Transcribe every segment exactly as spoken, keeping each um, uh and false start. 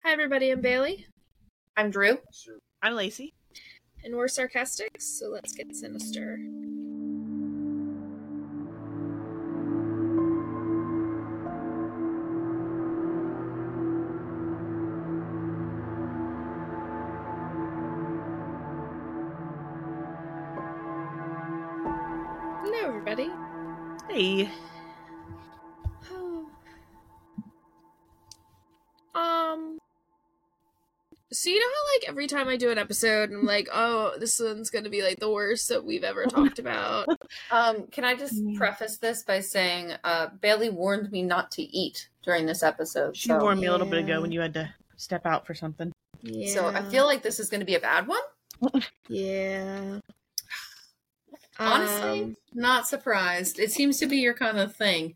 Hi everybody, I'm Bailey. I'm Drew. I'm Lacey. And we're sarcastic, so let's get sinister. Hello everybody. Hey. um... So you know how, like, every time I do an episode, I'm like, oh, this one's gonna be, like, the worst that we've ever talked about. Um, can I just preface this by saying, uh, Bailey warned me not to eat during this episode. She so. warned me a little bit Yeah. ago when you had to step out for something. Yeah. So I feel like this is going to be a bad one. Yeah. Honestly, Um, not surprised. It seems to be your kind of thing.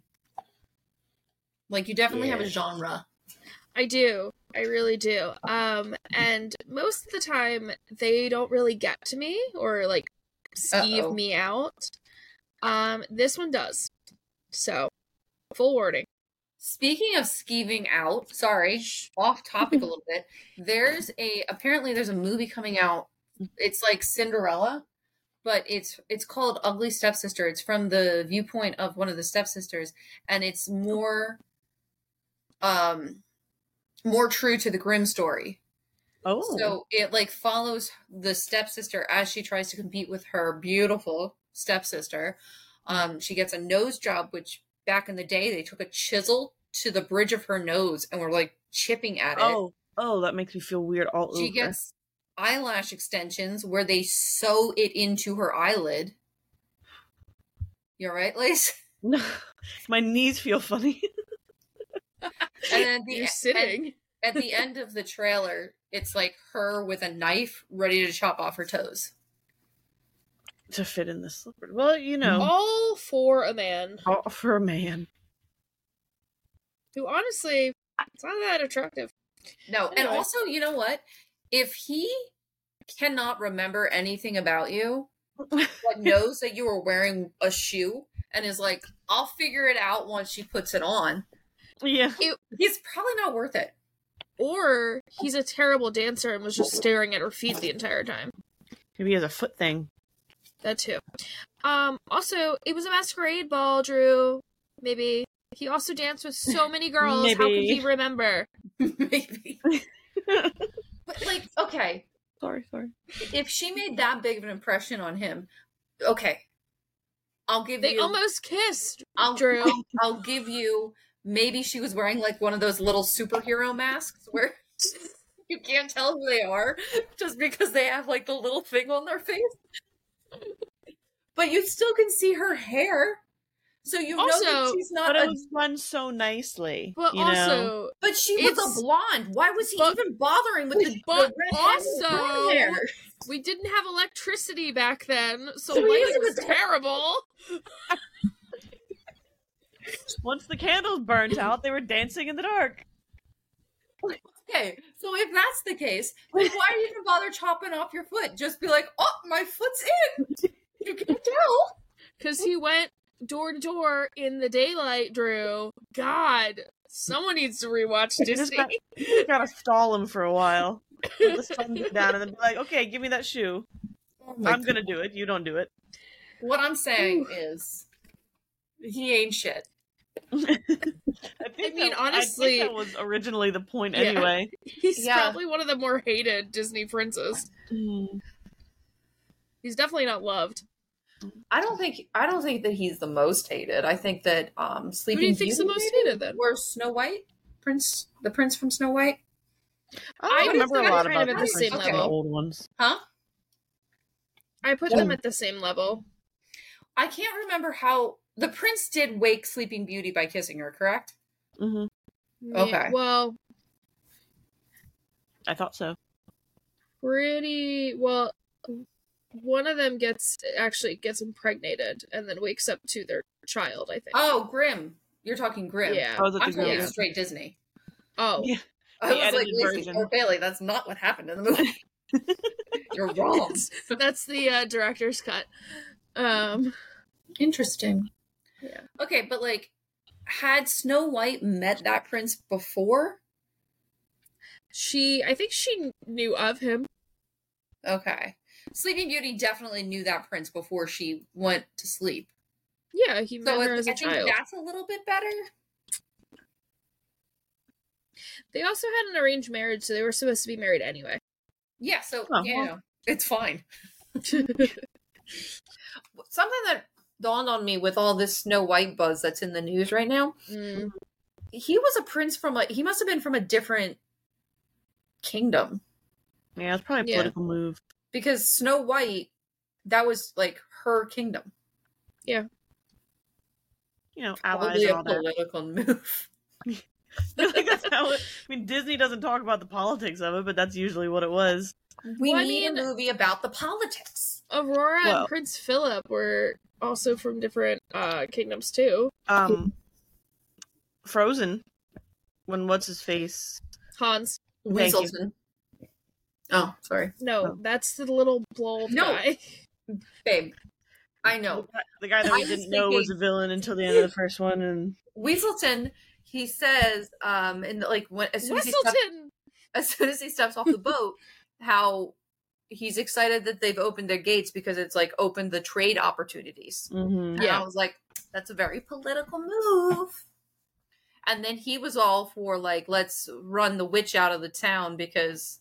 Like, you definitely have Yeah. a genre. I do. I really do. Um, and most of the time, they don't really get to me or, like, skeeve Uh-oh. me out. Um, this one does. So, full warning. Speaking of skeeving out, sorry, off topic a little bit. There's a apparently there's a movie coming out. It's like Cinderella, but it's it's called Ugly Stepsister. It's from the viewpoint of one of the stepsisters, and it's more um more true to the Grimm story. Oh. So it like follows the stepsister as she tries to compete with her beautiful stepsister. Um, she gets a nose job, which back in the day they took a chisel to the bridge of her nose and were like chipping at it. oh. Oh, that makes me feel weird all She over. gets eyelash extensions where they sew it into her eyelid. You all right, Lace? My knees feel funny. And then the You're at, sitting. at the end of the trailer, it's like her with a knife ready to chop off her toes. To fit in the slipper. Well, you know. All for a man All for a man. who, honestly, it's not that attractive. No, and Anyway. also, you know what? If he cannot remember anything about you, but knows that you were wearing a shoe and is like, I'll figure it out once she puts it on, Yeah. he's probably not worth it. Or he's a terrible dancer and was just staring at her feet the entire time. Maybe he has a foot thing. That too. Um, also, it was a masquerade ball, Drew. Maybe. He also danced with so many girls. How could Maybe. he remember? Maybe. But, like, okay, Sorry, sorry. if she made that big of an impression on him, okay, I'll give They you. almost kissed, I'll, Drew. I'll, I'll give you. Maybe she was wearing like one of those little superhero masks where you can't tell who they are just because they have like the little thing on their face. But you still can see her hair, so you know that Also- she's not. But it A, was done so nicely. But you know? also, but she was it's- a blonde. Why was he but- even bothering with the, but the red head and the also- brown hair? we didn't have electricity back then, so So he lighting was was a- terrible. Once the candles burnt out, they were dancing in the dark. Okay, so if that's the case, then why even bother chopping off your foot? Just be like, oh, my foot's in. You can tell. Because he went door to door in the daylight, Drew. God, someone needs to rewatch You just Disney. got- You gotta stall him for a while. Let the sun go down and then be like, okay, give me that shoe. Oh my I'm gonna do it. You don't do it. What I'm saying is, he ain't shit. I, think I mean, that, honestly- I think that was originally the point Yeah. anyway. He's Yeah. probably one of the more hated Disney princes. He's definitely not loved. I don't think I don't think that he's the most hated. I think that um Who Sleeping do you think's the Beauty most maybe? hated then? Or Snow White, Prince, the Prince from Snow White, I I don't would remember think a I'm lot kind about of at the the same Prince level. the old ones. huh? I put them at the same level. I can't remember how the Prince did wake Sleeping Beauty by kissing her. Correct? hmm Okay. Yeah, well, I thought so. pretty well. One of them gets actually gets impregnated and then wakes up to their child. I think. Oh, Grimm. You're talking Grimm. Yeah. Oh, was it I'm the talking Yeah. straight Disney. Oh, Yeah. I The was like, edited Lacey version. or Bailey, that's not what happened in the movie. You're wrong. that's the uh, director's cut. Um, Interesting. Yeah. Okay, but like, had Snow White met that prince before? She, I think she knew of him. Okay. Sleeping Beauty definitely knew that prince before she went to sleep. Yeah, he met So her it- as a I think child. that's a little bit better. They also had an arranged marriage, so they were supposed to be married anyway. Yeah, so, Oh, you well. know, it's fine. Something that dawned on me with all this Snow White buzz that's in the news right now, Mm. he was a prince from a, he must have been from a different kingdom. Yeah, it's probably a Yeah. political move. Because Snow White, that was like her kingdom. You know, allies Probably and a all that. political move. I think that's how it, I mean, Disney doesn't talk about the politics of it, but that's usually what it was. We Well, I need mean- a movie about the politics. Aurora Well- and Prince Philip were also from different uh, kingdoms too. Um, Frozen, when what's his face? Hans. Thank you. Weaselton. Oh, sorry. No, Oh. that's the little bald No. guy. Babe, I know. The guy- The guy that I we was didn't know was a thinking- villain until the end of the first one, and Weaselton, he says, um, and like when as soon as he steps, Whistleton! as soon as he steps off the boat, how he's excited that they've opened their gates because it's like opened the trade opportunities. Mhm. And Yeah. I was like, that's a very political move. And then he was all for like, let's run the witch out of the town because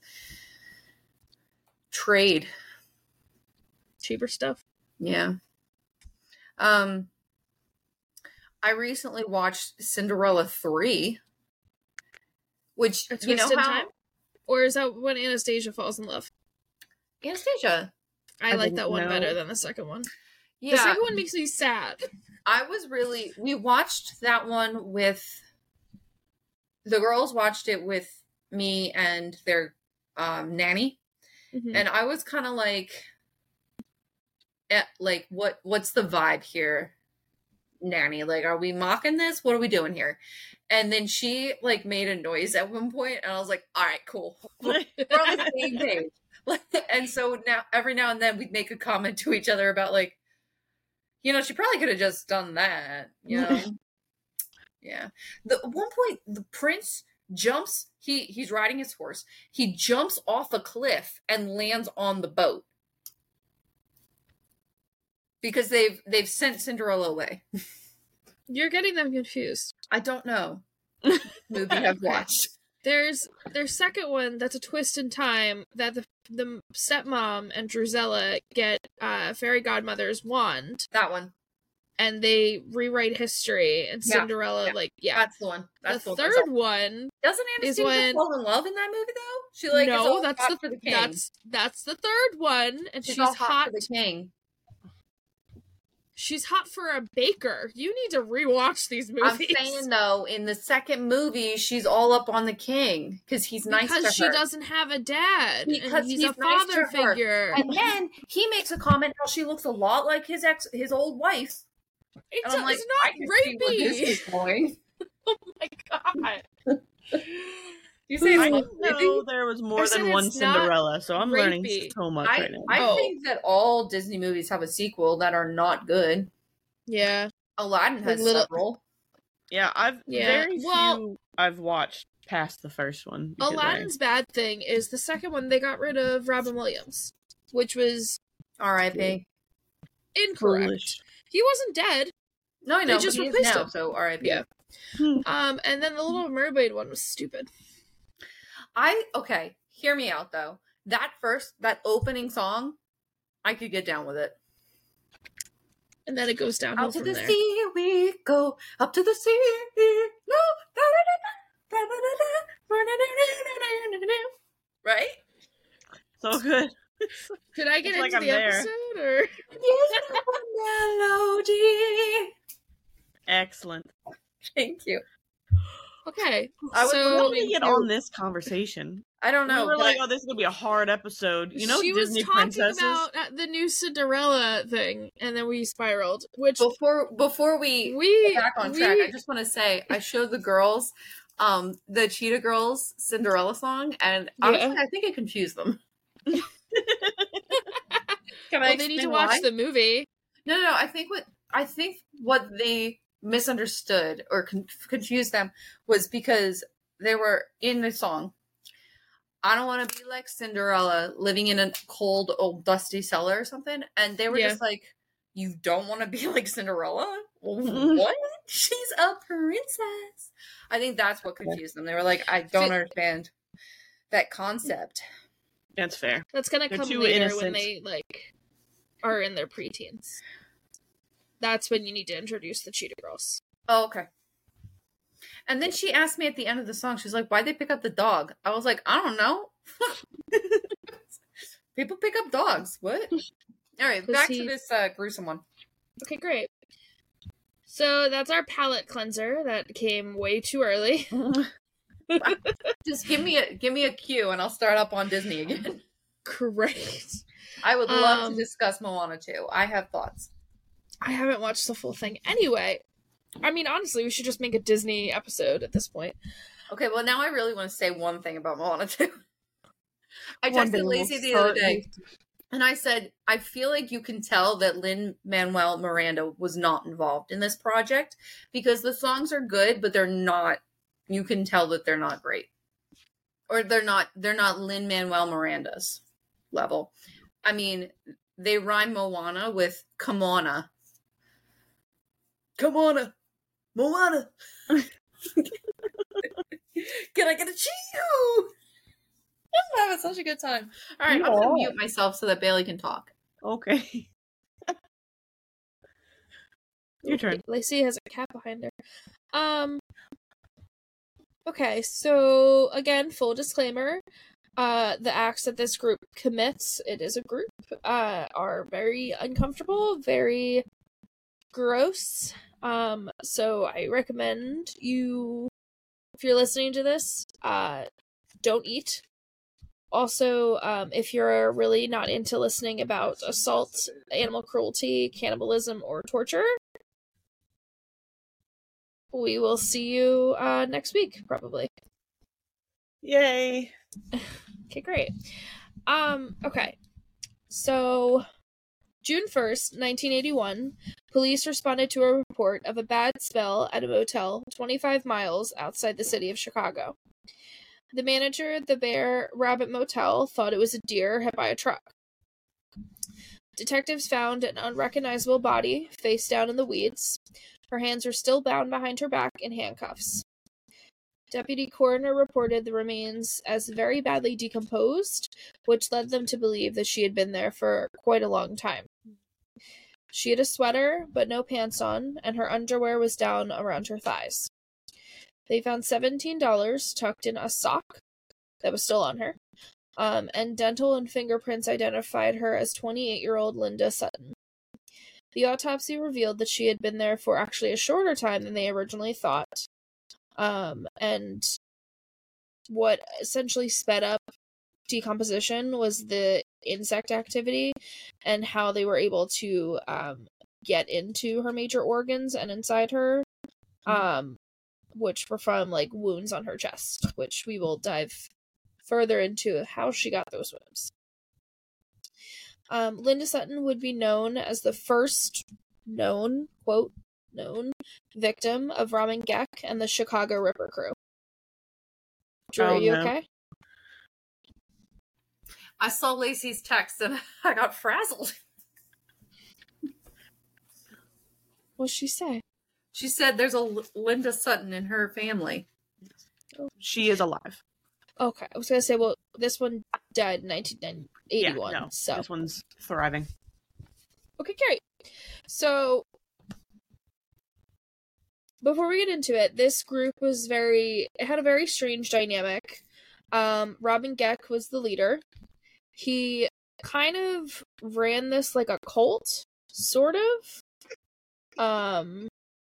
trade. Cheaper stuff. Yeah. Um I recently watched Cinderella three, which A you twist know in how time? Or is that when Anastasia falls in love? Anastasia. I, I like didn't that one know. better than the second one. Yeah. The second one makes me sad. I was really we watched that one with the girls watched it with me and their um nanny. Mhm. And I was kind of like eh, like what what's the vibe here, nanny? Like, are we mocking this? What are we doing here? And then she like made a noise at one point and I was like, all right, cool, we're on the same page. And so now every now and then we'd make a comment to each other about like, you know, she probably could have just done that, you know. Yeah. The at one point the prince jumps, he he's riding his horse, he jumps off a cliff and lands on the boat because they've they've sent Cinderella away. You're getting them confused. I don't know movie I've watched. There's their second one that's a twist in time that the the stepmom and Drusilla get uh, fairy godmother's wand That one. and they rewrite history and Yeah, Cinderella yeah. like yeah. That's the one. That's The the one. third one, Doesn't is Anastasia when- fall in love in that movie though? She like is no, all that's hot the, for the king. that's that's the third one, and she's, she's, all hot. hot for the king. She's hot for a baker. You need to rewatch these movies. I'm saying though, in the second movie, she's all up on the king because he's nice to her. because she doesn't have a dad, Because and he's, he's a nice to father her. figure. And then he makes a comment how she looks a lot like his ex, his old wife. It's, And I'm like, it's I not can see where this rapey. is going. Oh my god. You say I it's not didn't know rapey? there was I more said than one it's not Cinderella, so I'm learning rapey. so much I, right now. I Oh. think that all Disney movies have a sequel that are not good. Yeah. Aladdin has Like little- several. Yeah, I've Yeah, very well- few I've watched past the first one. because I- Aladdin's bad thing is the second one they got rid of Robin Williams, which was R I P incorrect. Foolish. He wasn't dead. No, I know, They just but he is replaced now, him. so R I P Yeah. Um, and then the Little Mermaid one was stupid. I okay. Hear me out though. That first, that opening song, I could get down with it. And then it goes downhill Out to from the there. sea we go, up to the sea. No, right? So good. Could I get It's like into I'm the there. episode or? Melody. Excellent. Thank you. Okay, I was so How wondering did we get too. on this conversation? I don't know. we were but like, I- oh, this is gonna be a hard episode. You know, she Disney was talking princesses. about uh, the new Cinderella thing, and then we spiraled. Which before before we we get back on track, we- I just want to say I showed the girls um the Cheetah Girls Cinderella song, and honestly, Yeah. I think it confused them. Can I well, they need to explain watch why? the movie. No, no, no. I think what I think what they misunderstood or con- confused them was because they were in the song. I don't want to be like Cinderella living in a cold, old, dusty cellar or something. And they were Yeah. just like, you don't want to be like Cinderella? What? She's a princess. I think that's what confused them. They were like, I don't Fi- understand that concept. That's fair. That's gonna They're come too later innocent. when they like are in their preteens. That's when you need to introduce the Cheetah Girls. Oh, okay. And then she asked me at the end of the song, she's like, why'd they pick up the dog? I was like, I don't know. People pick up dogs. What? All right, 'Cause back he- to this uh, gruesome one. Okay, great. So that's our palate cleanser that came way too early. Just give me a give me a cue and I'll start up on Disney again. Great. I would love Um, to discuss Moana too. I have thoughts. I haven't watched the full thing. Anyway, I mean, honestly, we should just make a Disney episode at this point. Okay, well now I really want to say one thing about Moana too. I One day texted we'll Lacey the start other day and I said, I feel like you can tell that Lin-Manuel Miranda was not involved in this project because the songs are good, but they're not, you can tell that they're not great. Or they're not, they're not Lin-Manuel Miranda's level. I mean, they rhyme Moana with Kamona. Kamona! Moana! Can I get a chew? I'm having such a good time. All right, You I'm going to are. mute myself so that Bailey can talk. Okay. Your turn. Lacey has a cat behind her. Um. Okay, so again, full disclaimer: uh, the acts that this group commits, it is a group, uh, are very uncomfortable, very gross. Um, so I recommend you, if you're listening to this, uh, don't eat. Also, um, if you're really not into listening about assault, animal cruelty, cannibalism, or torture, we will see you uh, next week, probably. Yay. Okay, great. Um, okay. So, June first, nineteen eighty-one, police responded to a report of a bad smell at a motel twenty-five miles outside the city of Chicago. The manager at the Bear Rabbit Motel thought it was a deer hit by a truck. Detectives found an unrecognizable body face down in the weeds. Her hands were still bound behind her back in handcuffs. Deputy coroner reported the remains as very badly decomposed, which led them to believe that she had been there for quite a long time. She had a sweater, but no pants on, and her underwear was down around her thighs. They found seventeen dollars tucked in a sock that was still on her, um, and dental and fingerprints identified her as twenty-eight-year-old Linda Sutton. The autopsy revealed that she had been there for actually a shorter time than they originally thought, um, and what essentially sped up decomposition was the insect activity and how they were able to um, get into her major organs and inside her, um, which were from like wounds on her chest, which we will dive further into how she got those wounds. Um, Linda Sutton would be known as the first known, quote, known victim of Ramin Gek and the Chicago Ripper crew. Drew, Oh, are you no. okay? I saw Lacey's text and I got frazzled. What'd she say? She said there's a L- Linda Sutton in her family. She is alive. Okay, I was gonna say, well, this one died in nineteen eighty-one, Yeah, no. so. This one's thriving. Okay, great. So, before we get into it, this group was very, it had a very strange dynamic. Um, Ramin Gek was the leader. He kind of ran this like a cult, sort of. Um,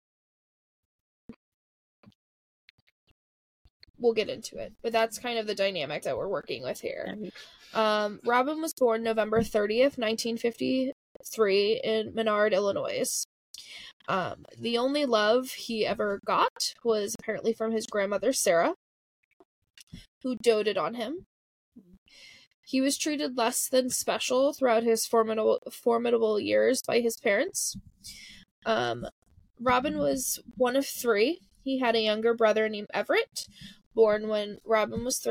we'll get into it, but that's kind of the dynamic that we're working with here. Um, Robin was born November thirtieth, nineteen fifty-three in Menard, Illinois. Um, the only love he ever got was apparently from his grandmother, Sarah, who doted on him. He was treated less than special throughout his formidable, formidable years by his parents. Um, Robin was one of three. He had a younger brother named Everett, born when Robin was three.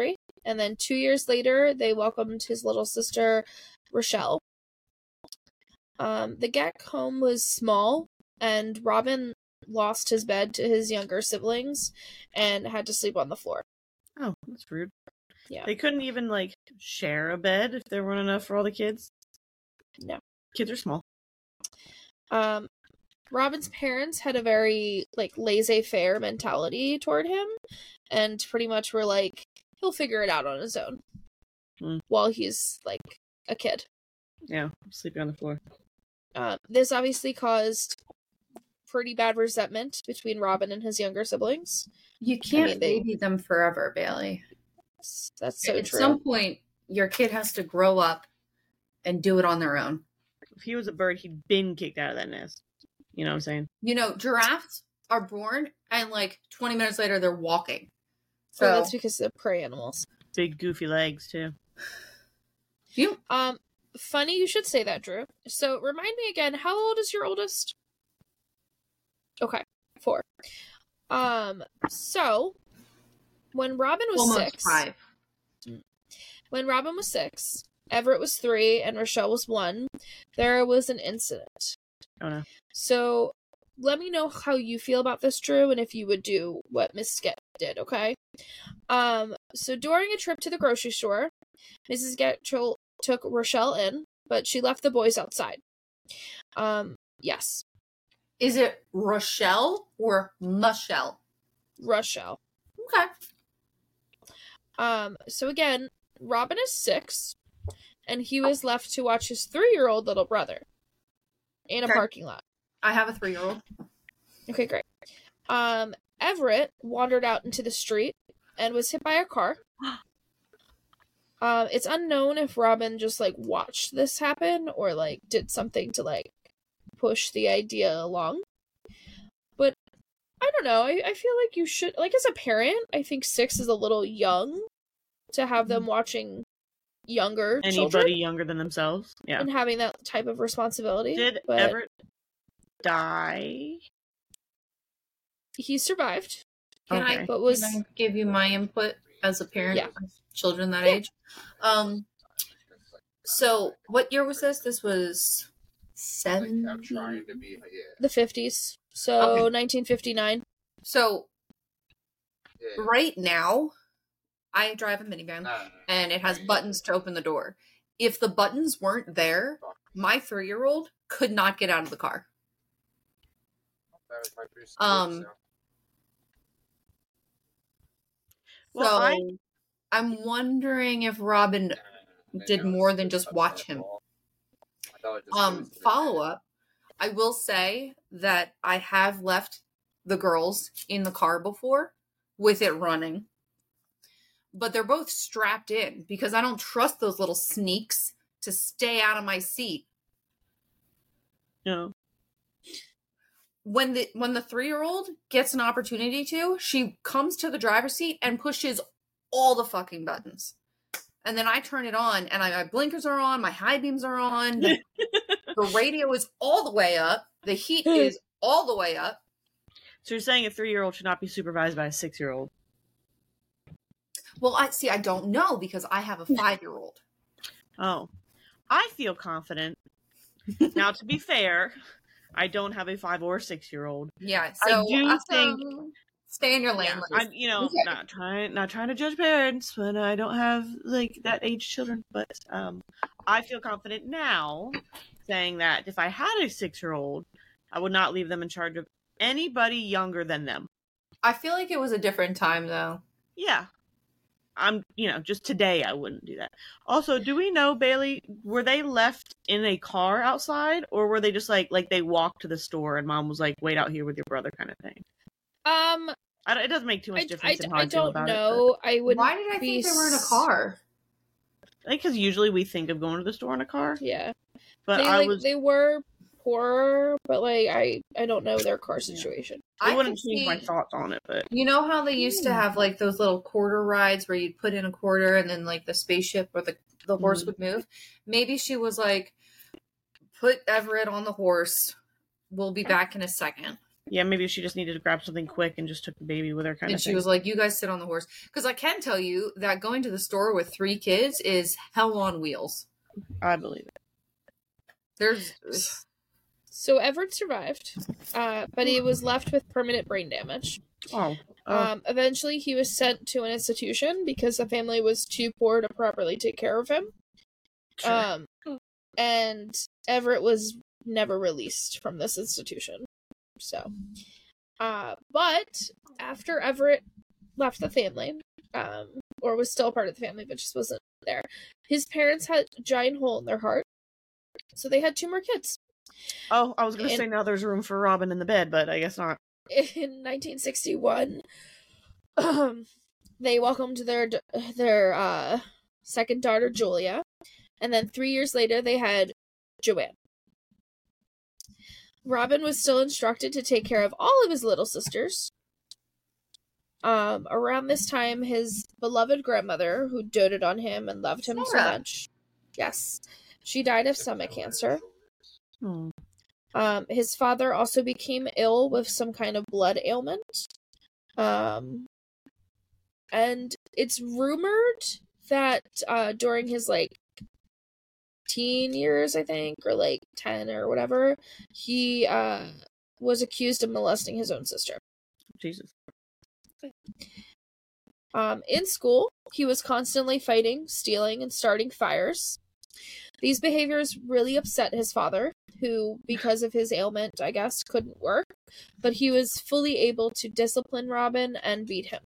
And then two years later, they welcomed his little sister, Rochelle. Um, the Geck home was small, and Robin lost his bed to his younger siblings and had to sleep on the floor. Oh, that's rude. Yeah. They couldn't even, like, share a bed if there weren't enough for all the kids? No. Kids are small. Um, Robin's parents had a very, like, laissez-faire mentality toward him, and pretty much were like, he'll figure it out on his own. Mm. While he's, like, a kid. Yeah, sleeping on the floor. Uh, this obviously caused pretty bad resentment between Robin and his younger siblings. You can't I mean, they- baby them forever, Bailey. That's so At true. some point, your kid has to grow up and do it on their own. If he was a bird, he'd been kicked out of that nest. You know what I'm saying? You know, giraffes are born and like twenty minutes later they're walking. So So that's because they're prey animals. Big goofy legs, too. you Um, funny you should say that, Drew. So remind me again, how old is your oldest? Okay, four. Um, so when Robin was almost six, five. when Robin was six, Everett was three, and Rochelle was one, there was an incident. Oh, no. So let me know how you feel about this, Drew, and if you would do what Missus Get did, okay? Um, so during a trip to the grocery store, Missus Getchell took Rochelle in, but she left the boys outside. Um, yes, Is it Rochelle or Michelle? Rochelle. Okay. Um, so again, Robin is six, and he was left to watch his three-year-old little brother in a Okay. parking lot. I have a three-year-old. Okay, great. Um, Everett wandered out into the street and was hit by a car. Um, it's unknown if Robin just, like, watched this happen or, like, did something to, like, push the idea along. But, I don't know. I, I feel like you should, like, as a parent, I think six is a little young to have them watching younger Anybody children younger than themselves? Yeah. and having that type of responsibility. Did but Everett die? he survived, Can Okay. I but was Can I give you my input as a parent Yeah. of children that age? Um. So, what year was this? This was seven. the fifties, so Okay. nineteen fifty-nine. So, right now, I drive a minivan and it has buttons to open the door. If the buttons weren't there, my three-year-old could not get out of the car. Um. Well, so, I- I'm wondering if Robin did more than just watch him. Um, follow up. I will say that I have left the girls in the car before with it running, but they're both strapped in because I don't trust those little sneaks to stay out of my seat. No. When the when the three-year-old gets an opportunity to, she comes to the driver's seat and pushes all the fucking buttons. And then I turn it on and I, my blinkers are on, my high beams are on, the, the radio is all the way up, the heat is all the way up. So you're saying a three-year-old should not be supervised by a six-year-old? Well, I see I don't know because I have a five-year-old. Oh. I feel confident. Now, to be fair, I don't have a five or six-year-old. Yeah, I so do uh, think- um, stay in your lane. Yeah, Liz. I'm, you know, Okay. not trying, not trying to judge parents, but I don't have like that age children. But um, I feel confident now, saying that if I had a six-year-old, I would not leave them in charge of anybody younger than them. I feel like it was a different time though. Yeah, I'm, you know, just today I wouldn't do that. Also, do we know, Bailey, were they left in a car outside, or were they just like like they walked to the store and mom was like, "Wait out here with your brother," kind of thing? Um, I don't, it doesn't make too much I, difference I, in how I, I feel don't about know. I would. Why did I be think they were in a s- car? it. I think because usually we think of going to the store in a car, Yeah, but they I like was. they were poorer, but like I I don't know their car situation. I I wouldn't could change my see- thoughts on it, but You know how they used to have like those little quarter rides where you'd put in a quarter and then like the spaceship or the the horse Mhm. would move? Maybe she was like, put Everett on the horse. We'll be back in a second. Yeah, maybe she just needed to grab something quick and just took the baby with her kind And of she thing. was like, you guys sit on the horse. Because I can tell you that going to the store with three kids is hell on wheels. I believe it. There's... So Everett survived, uh, but he was left with permanent brain damage. Oh. oh. Um, eventually, he was sent to an institution because the family was too poor to properly take care of him. Sure. Um, and Everett was never released from this institution. So, uh, but after Everett left the family, um, or was still part of the family, but just wasn't there, his parents had a giant hole in their heart, so they had two more kids. Oh, I was going to in, say now there's room for Robin in the bed, but I guess not. In nineteen sixty-one, um, they welcomed their their uh, second daughter, Julia, and then three years later, they had Joanne. Robin was still instructed to take care of all of his little sisters. Um, around this time, his beloved grandmother, who doted on him and loved him Sarah. so much, yes, she died of stomach cancer. Hmm. Um, his father also became ill with some kind of blood ailment. Um, and it's rumored that uh, during his, like, teen years, I think, or, like, ten or whatever, he uh, was accused of molesting his own sister. Jesus. Um, in school, he was constantly fighting, stealing, and starting fires. These behaviors really upset his father, who, because of his ailment, I guess, couldn't work, but he was fully able to discipline Robin and beat him.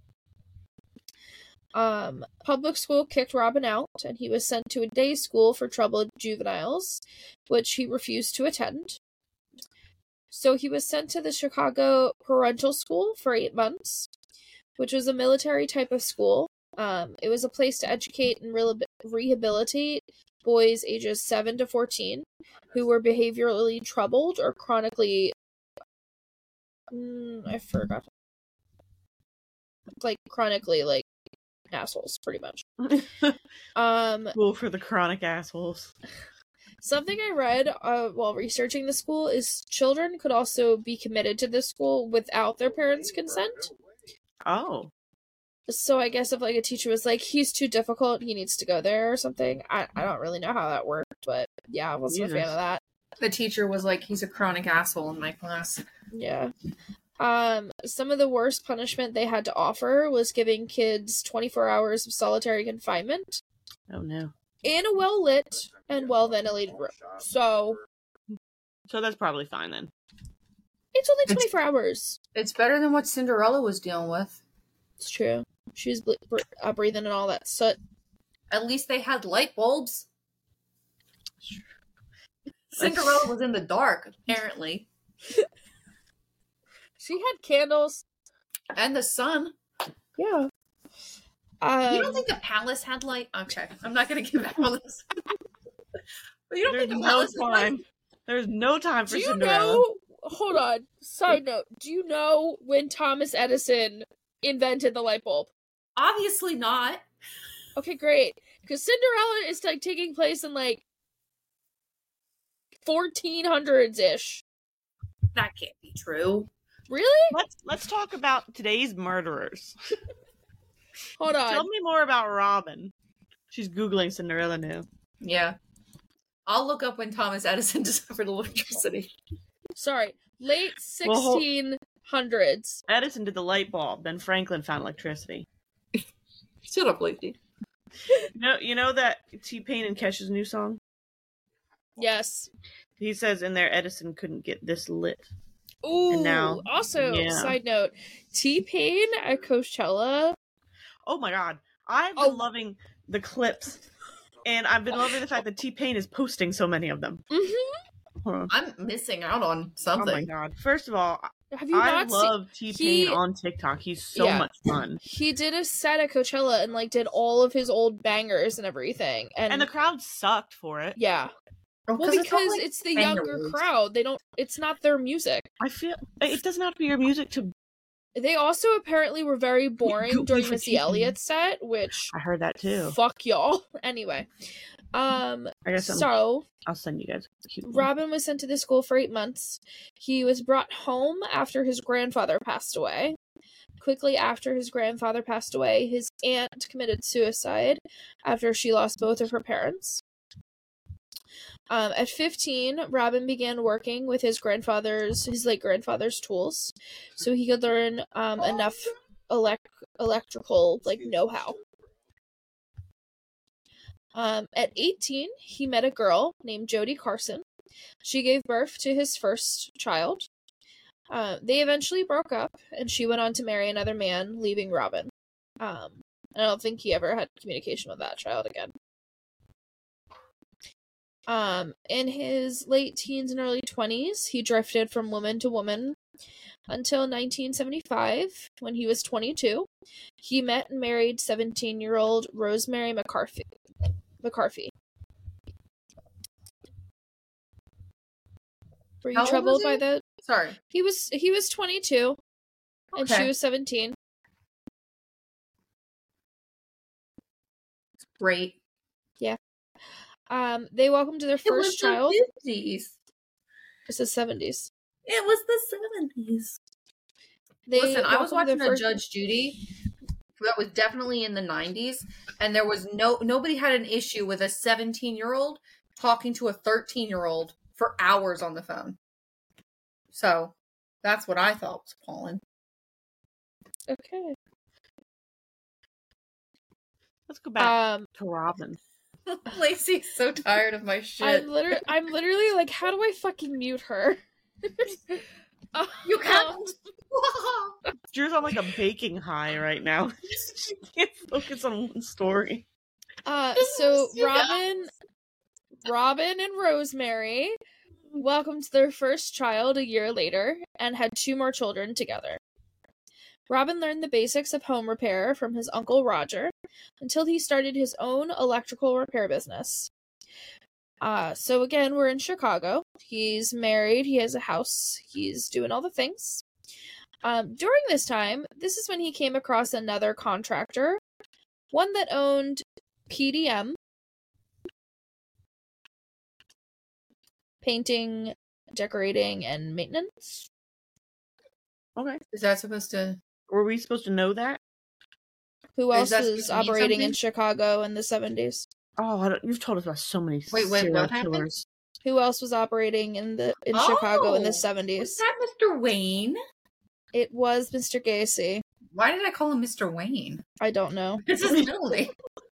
Um, public school kicked Robin out, and he was sent to a day school for troubled juveniles, which he refused to attend. So he was sent to the Chicago Parental School for eight months, which was a military type of school. Um, it was a place to educate and re- rehabilitate boys ages seven to fourteen who were behaviorally troubled or chronically... Mm, I forgot. Like, chronically, like, assholes, pretty much. um, School for the chronic assholes. Something I read uh, while researching the school is children could also be committed to this school without their parents' consent. Oh. So I guess if, like, a teacher was like, he's too difficult, he needs to go there or something. I, I don't really know how that worked, but yeah, I wasn't Jesus. a fan of that. The teacher was like, he's a chronic asshole in my class. Yeah. Um, some of the worst punishment they had to offer was giving kids twenty-four hours of solitary confinement Oh, no. in a well-lit and well-ventilated room. So, So that's probably fine then. it's only It's- twenty-four hours. It's better than what Cinderella was dealing with. It's true. She was ble- bre- uh, breathing in all that soot. At least they had light bulbs. Cinderella was in the dark, apparently. She had candles. And the sun. Yeah. Um, You don't think the palace had light? Okay, I'm not going to give out all this. But you don't There's think the no palace had light? time. There's no time for do you Cinderella. know... Hold on. Side note. Do you know when Thomas Edison invented the light bulb? Obviously not. Okay, great. Because Cinderella is, like, taking place in, like, fourteen hundreds-ish. That can't be true. Really? Let's let's talk about today's murderers. Hold on. Tell me more about Robin. She's Googling Cinderella now. Yeah. I'll look up when Thomas Edison discovered electricity. Sorry. Late Well, hold- sixteen hundreds. Edison did the light bulb, then Franklin found electricity. Shut up, Lacey. You know, you know that T-Pain and Kesha's new song? Yes. He says in there Edison couldn't get this lit. Ooh, And now- also, yeah. side note, T-Pain at Coachella. Oh my god. I've Oh. been loving the clips. And I've been loving the fact that T-Pain is posting so many of them. Mm-hmm. Hold on. I'm missing out on Oh my something. god. First of all, Have you I not seen... love T-Pain he- on TikTok. He's so Yeah. much fun. He did a set at Coachella and, like, did all of his old bangers and everything. And, And the crowd sucked for it. yeah. Oh, Well, it's because not like it's the banger younger words. crowd. They don't... It's not their music. I feel it doesn't have to be your music to They also apparently were very boring Wait during for Missy Keaton. Elliott set, which I heard that too. fuck y'all. Anyway, um, I guess I'm- so I'll send you guys. a cute one. Robin was sent to the school for eight months. He was brought home after his grandfather passed away. Quickly after his grandfather passed away, his aunt committed suicide after she lost both of her parents. Um, at fifteen, Robin began working with his grandfather's, his late grandfather's tools, so he could learn um, enough elect- electrical like know-how. Um, at eighteen, he met a girl named Jody Carson. She gave birth to his first child. Uh, they eventually broke up, and she went on to marry another man, leaving Robin. Um, I don't think he ever had communication with that child again. Um, in his late teens and early twenties, he drifted from woman to woman until nineteen seventy-five, when he was twenty-two. He met and married seventeen-year-old Rosemary McCarthy. McCarthy. Were you How old troubled was by he? that? Sorry. He was he was twenty-two, and she Okay. was seventeen. Great. Um, they welcomed their It was first child. the fifties. It's the seventies. It was the seventies. They Listen, I was welcomed their watching a first- Judge Judy that was definitely in the nineties, and there was no nobody had an issue with a seventeen-year-old talking to a thirteen-year-old for hours on the phone. So, that's what I thought was appalling. Okay. Let's go back Um, to Robin. Lacey's so tired of my shit. I'm literally, I'm literally like, how do I fucking mute her? You can't. Um, Drew's on like a baking high right now. She can't focus on one story. Uh, so You Robin, Robin and Rosemary welcomed their first child a year later and had two more children together. Robin learned the basics of home repair from his uncle Roger until he started his own electrical repair business. Uh, so again, we're in Chicago. He's married, he has a house, he's doing all the things. Um, during this time, this is when he came across another contractor, one that owned P D M, painting, decorating, and maintenance. Okay. Is that supposed to... Were we supposed to know that? Who Is else that was supposed to mean operating in something? Chicago in the seventies? Oh, I don't, you've told us about so many Wait, wait, serial what happened? killers. Who else was operating in the in Oh, Chicago in the Was seventies? that Mister Wayne? It was Mister Gacy. Why did I call him Mister Wayne? I don't know. It's his middle name.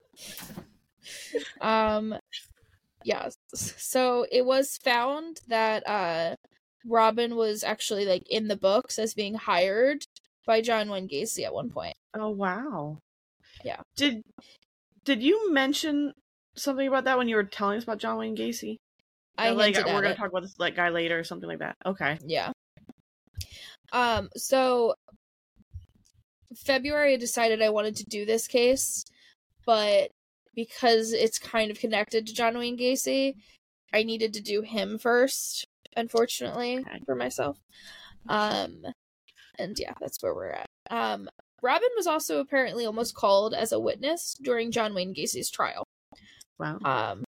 Um, yeah. So it was found that uh, Robin was actually like in the books as being hired by John Wayne Gacy at one point. Oh wow. Yeah. Did Did you mention something about that when you were telling us about John Wayne Gacy? I That, like hinted we're at gonna it. talk about this like guy later or something like that. Okay. Yeah. Um, so February I decided I wanted to do this case, but because it's kind of connected to John Wayne Gacy, I needed to do him first, unfortunately, Okay. for myself. Um, and yeah, that's where we're at. Um, Robin was also apparently almost called as a witness during John Wayne Gacy's trial. Wow. Um,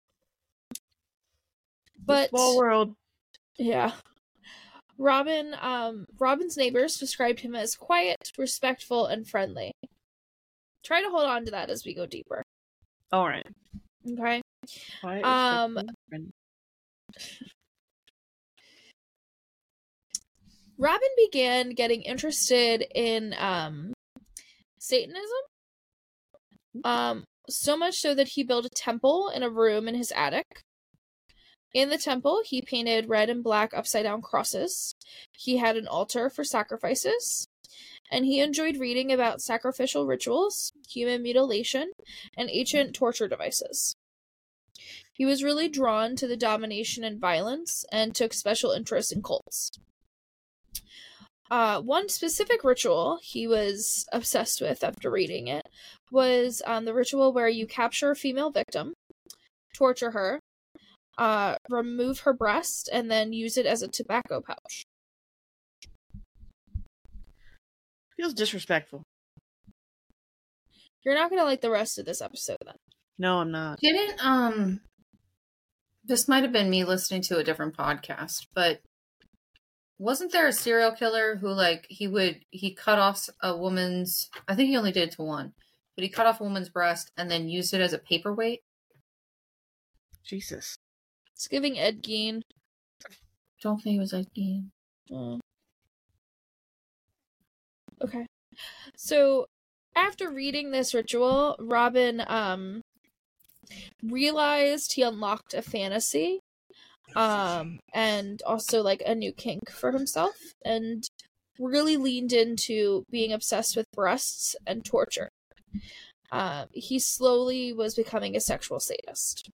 The but small world. yeah. Robin, um, Robin's neighbors described him as quiet, respectful, and friendly. Try to hold on to that as we go deeper. All right. Okay? Quiet, Um, respectful, friendly. Robin began getting interested in, um, Satanism. Um, so much so that he built a temple in a room in his attic. In the temple, he painted red and black upside-down crosses. He had an altar for sacrifices. And he enjoyed reading about sacrificial rituals, human mutilation, and ancient torture devices. He was really drawn to the domination and violence, and took special interest in cults. Uh, one specific ritual he was obsessed with after reading it was um, the ritual where you capture a female victim, torture her, uh, remove her breast, and then use it as a tobacco pouch. Feels disrespectful. You're not gonna like the rest of this episode then. No, I'm not. Didn't, um, this might have been me listening to a different podcast, but wasn't there a serial killer who, like, he would, he cut off a woman's, I think he only did it to one, but he cut off a woman's breast and then used it as a paperweight? Jesus. It's giving Ed Gein. Don't think it was like Gein. Oh. Okay. So, after reading this ritual, Robin um realized he unlocked a fantasy um and also like a new kink for himself, and really leaned into being obsessed with breasts and torture. Um he slowly was becoming a sexual sadist.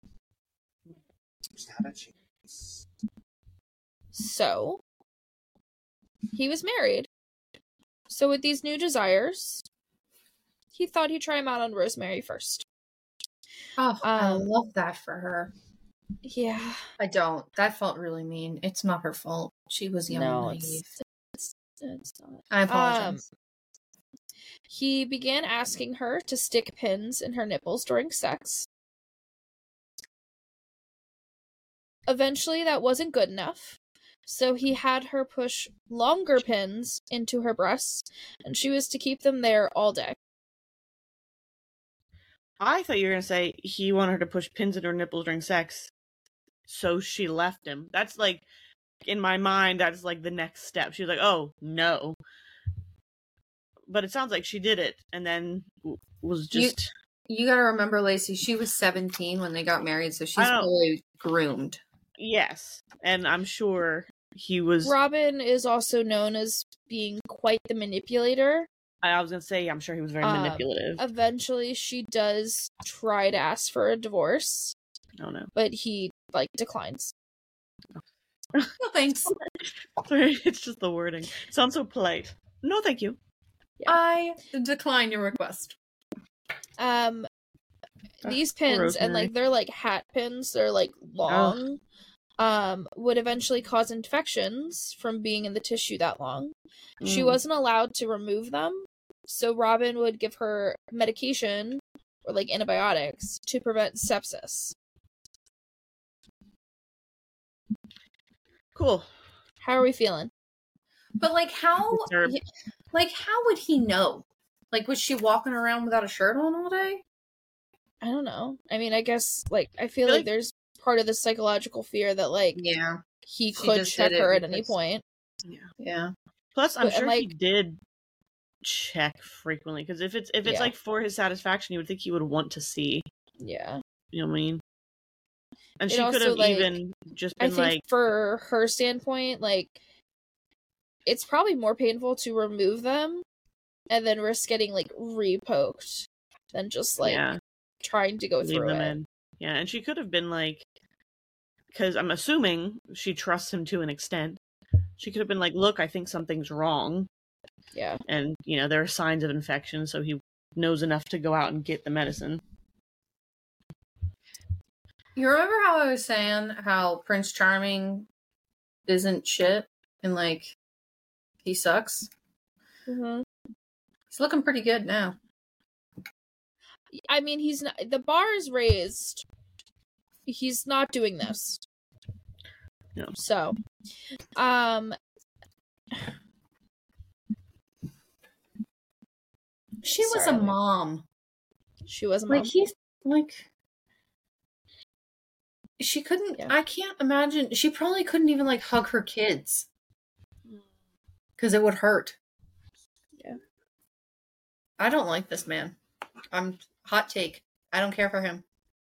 So he was married. So with these new desires, he thought he'd try him out on Rosemary first. Oh, I Um, love that for her. Yeah. I don't. That felt really mean. It's not her fault. She was young No, and it's, naive. it's, it's not. I apologize. Um, he began asking her to stick pins in her nipples during sex. Eventually, that wasn't good enough, so he had her push longer pins into her breasts, and she was to keep them there all day. I thought you were going to say he wanted her to push pins in her nipples during sex, so she left him. That's like, in my mind, that's like the next step. She was like, oh, no. But it sounds like she did it, and then was just... You, you gotta remember, Lacey, she was seventeen when they got married, so she's really groomed. Yes, and I'm sure he was... Robin is also known as being quite the manipulator. I was going to say, I'm sure he was very Um, manipulative. Eventually, she does try to ask for a divorce, Oh, no. but he, like, declines. No thanks. Sorry, it's just the wording. Sounds so polite. No, thank you. Yeah. I decline your request. Um, these poor pins, and, Rosemary. like, they're, like, hat pins, they're, like, long, um, would eventually cause infections from being in the tissue that long. She Mm. wasn't allowed to remove them, so Robin would give her medication, or, like, antibiotics, to prevent sepsis. Cool. How are we feeling? But, like, how... Disturbed. Like, how would he know? Like, was she walking around without a shirt on all day? I don't know. I mean, I guess, like, I feel I feel like like- there's part of the psychological fear that, like, Yeah. he She could just check did it her at any because- point. Yeah. Plus, I'm But- and, sure he like- did check frequently, because if it's if it's Yeah. like for his satisfaction, you would think he would want to see. Yeah. You know what I mean? And It she could also, have like, even just I been think like, for her standpoint, like, it's probably more painful to remove them and then risk getting, like, re-poked than just, like, yeah, trying to go leave through them it. in. Yeah, and she could have been like, because I'm assuming she trusts him to an extent. She could have been like, look, I think something's wrong. Yeah. And, you know, there are signs of infection, so he knows enough to go out and get the medicine. You remember how I was saying how Prince Charming isn't shit and, like, he sucks? Mm-hmm. He's looking pretty good now. I mean, he's not, the bar is raised. He's not doing this. No. So, um, She was Sorry. a mom. she was a mom. Like, he's, like... She couldn't... Yeah. I can't imagine... She probably couldn't even, like, hug her kids. Because it would hurt. Yeah. I don't like this man. I'm... Hot take. I don't care for him.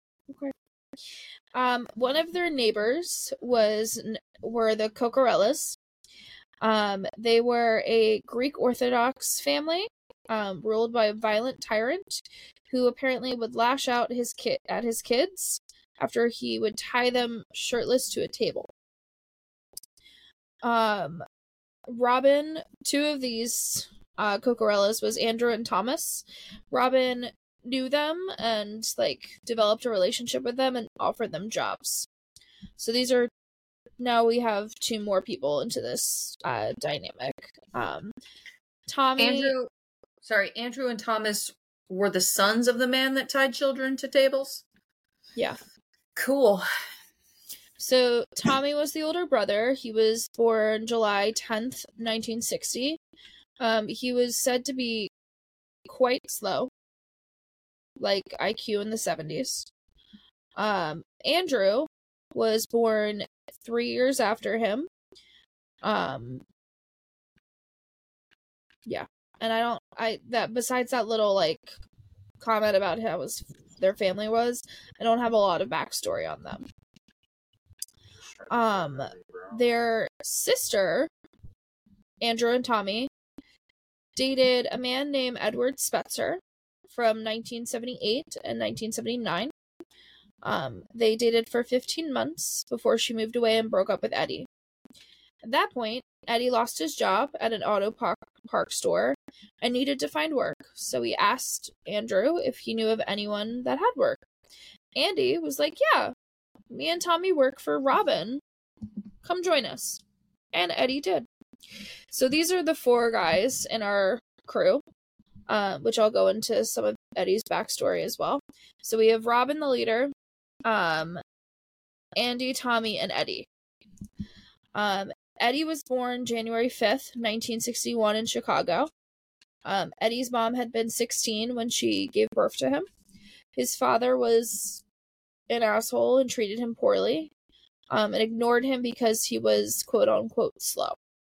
Um, one of their neighbors was were the Cocorellas. Um, they were a Greek Orthodox family, um, ruled by a violent tyrant who apparently would lash out his kid at his kids after he would tie them shirtless to a table. Um, Robin, two of these uh, Cocorellas was Andrew and Thomas. Robin knew them and, like, developed a relationship with them and offered them jobs. So these are, now we have two more people into this uh, dynamic. Um, Tommy. Andrew, sorry, Andrew and Thomas were the sons of the man that tied children to tables? Yeah. Cool. So Tommy was the older brother. He was born July tenth, nineteen sixty. Um, he was said to be quite slow, like I Q in the seventies. Um, Andrew was born three years after him. Um, yeah, and I don't, I that besides that little like comment about how his their family was, I don't have a lot of backstory on them. Um, their sister, Andrew and Tommy, dated a man named Edward Spetzer from nineteen seventy-eight and nineteen seventy-nine. Um, they dated for fifteen months before she moved away and broke up with Eddie. At that point, Eddie lost his job at an auto park, park store and needed to find work, so he asked Andrew if he knew of anyone that had work. Andy was like, yeah, me and Tommy work for Robin. Come join us. And Eddie did. So these are the four guys in our crew, uh, which I'll go into some of Eddie's backstory as well. So we have Robin, the leader, um, Andy, Tommy, and Eddie. Um, Eddie was born January fifth, nineteen sixty-one in Chicago. Um, Eddie's mom had been sixteen when she gave birth to him. His father was an asshole and treated him poorly, um, and ignored him because he was quote-unquote slow.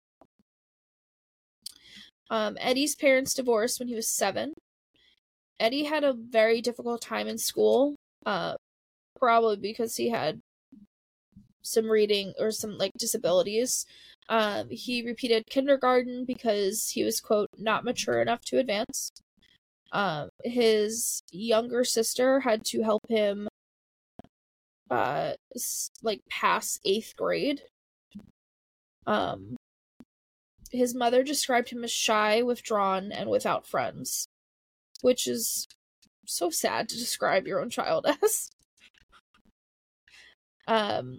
Um, Eddie's parents divorced when he was seven. Eddie had a very difficult time in school, uh, probably because he had some reading or some like disabilities. Um, he repeated kindergarten because he was quote not mature enough to advance. Um, his younger sister had to help him, uh, like pass eighth grade. Um, his mother described him as shy, withdrawn, and without friends, which is so sad to describe your own child as. Um,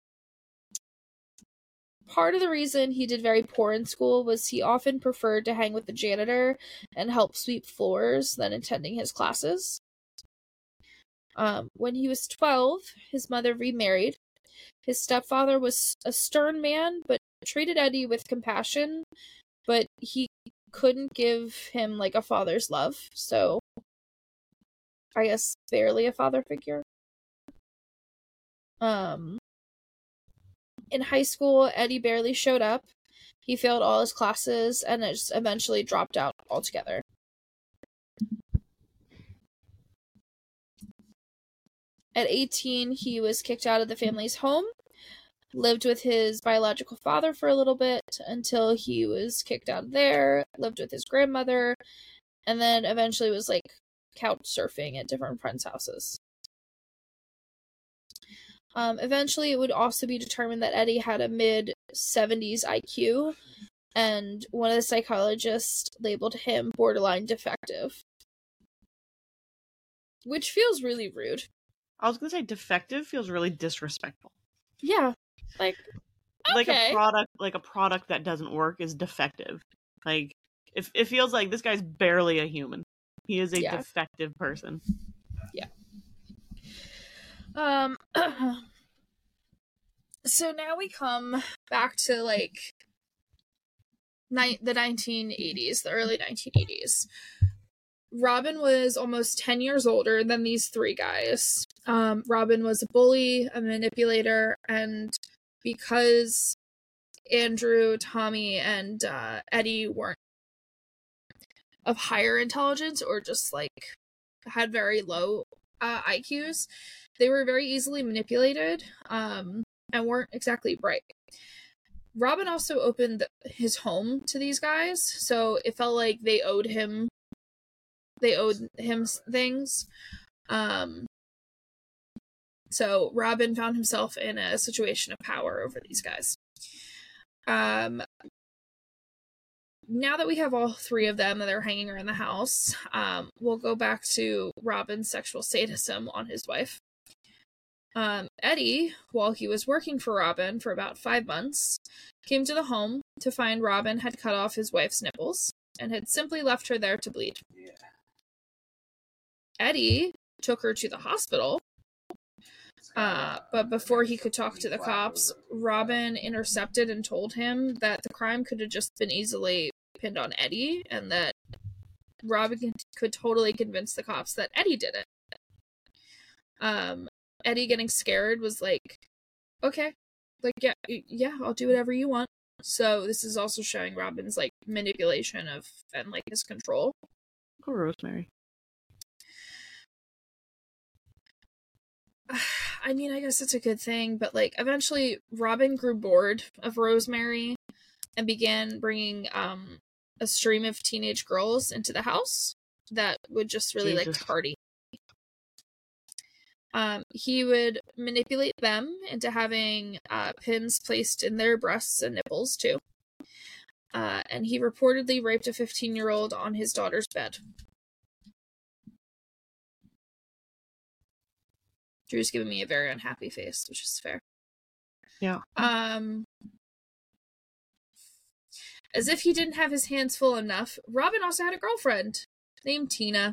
part of the reason he did very poor in school was he often preferred to hang with the janitor and help sweep floors than attending his classes. Um, when he was twelve, his mother remarried. His stepfather was a stern man, but treated Eddie with compassion, but he couldn't give him, like, a father's love, so I guess barely a father figure. Um, in high school, Eddie barely showed up. He failed all his classes and just eventually dropped out altogether. At eighteen, he was kicked out of the family's home, lived with his biological father for a little bit until he was kicked out of there, lived with his grandmother, and then eventually was, like, couch surfing at different friends' houses. Um, eventually, it would also be determined that Eddie had a mid-seventies I Q, and one of the psychologists labeled him borderline defective. Which feels really rude. I was gonna say defective feels really disrespectful. Yeah. Like, okay. Like a product like a product that doesn't work is defective. Like, it, it feels like this guy's barely a human. He is a Yeah. defective person. Yeah. Um, so now we come back to, like, ni- the nineteen eighties, the early nineteen eighties. Robin was almost ten years older than these three guys. Um, Robin was a bully, a manipulator, and because Andrew, Tommy, and uh, Eddie weren't of higher intelligence or just, like, had very low uh, I Qs, they were very easily manipulated, um, and weren't exactly bright. Robin also opened his home to these guys, so it felt like they owed him they owed him things. Um, so Robin found himself in a situation of power over these guys. Um, now that we have all three of them that are hanging around the house, um, we'll go back to Robin's sexual sadism on his wife. Um, Eddie, while he was working for Robin for about five months, came to the home to find Robin had cut off his wife's nipples. and had simply left her there to bleed. Yeah. Eddie took her to the hospital, uh, but before he could talk to the cops, Robin intercepted and told him that the crime could have just been easily pinned on Eddie, and that Robin could totally convince the cops that Eddie did it. Um, Eddie getting scared was like, okay, like, yeah, yeah, I'll do whatever you want. So this is also showing Robin's, like, manipulation of, and, like, his control. Oh, Rosemary. I mean, I guess it's a good thing, but, like, eventually Robin grew bored of Rosemary and began bringing, um, a stream of teenage girls into the house that would just really Jesus. like to party. Um, he would manipulate them into having uh, pins placed in their breasts and nipples, too. Uh, and he reportedly raped a fifteen-year-old on his daughter's bed. Drew's giving me a very unhappy face, which is fair. Yeah. Um, as if he didn't have his hands full enough, Robin also had a girlfriend named Tina.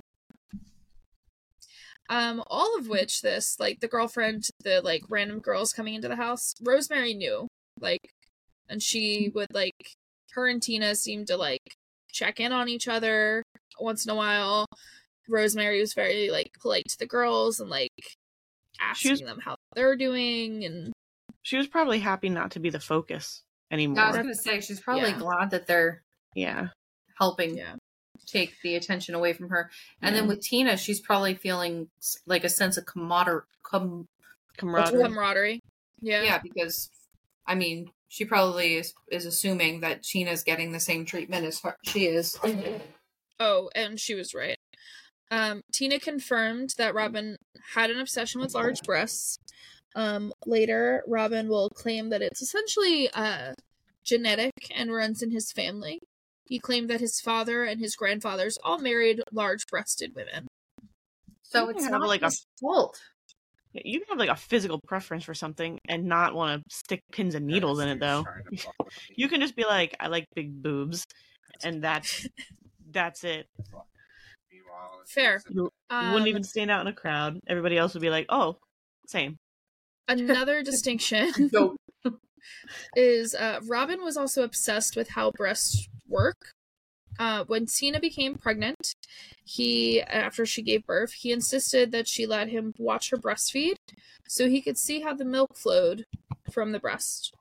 Um, all of which this, like, the girlfriend, the, like, random girls coming into the house, Rosemary knew, like, and she would, like, her and Tina seemed to, like, check in on each other once in a while. Rosemary was very, like, polite to the girls and, like, asking was, them how they're doing, and she was probably happy not to be the focus anymore. I was gonna say, she's probably Yeah. glad that they're yeah. helping yeah. take the attention away from her. And Yeah. then with Tina, she's probably feeling like a sense of camarader- com- Camaraderie. Camaraderie. Yeah. yeah, because, I mean, she probably is, is assuming that Tina's getting the same treatment as her, she is. Oh, and she was right. Um, Tina confirmed that Robin had an obsession with large breasts. Um, later, Robin will claim that it's essentially uh, genetic and runs in his family. He claimed that his father and his grandfathers all married large-breasted women. So You it's can have, not like, a- his fault. You can have like a physical preference for something and not want to stick pins and needles in it, though. You can just be like, I like big boobs, and that's that's it. Fair. You Um, wouldn't even stand out in a crowd. Everybody else would be like, oh, same. Another distinction So is uh, Robin was also obsessed with how breasts work. Uh, when Tina became pregnant, he, after she gave birth, he insisted that she let him watch her breastfeed so he could see how the milk flowed from the breast.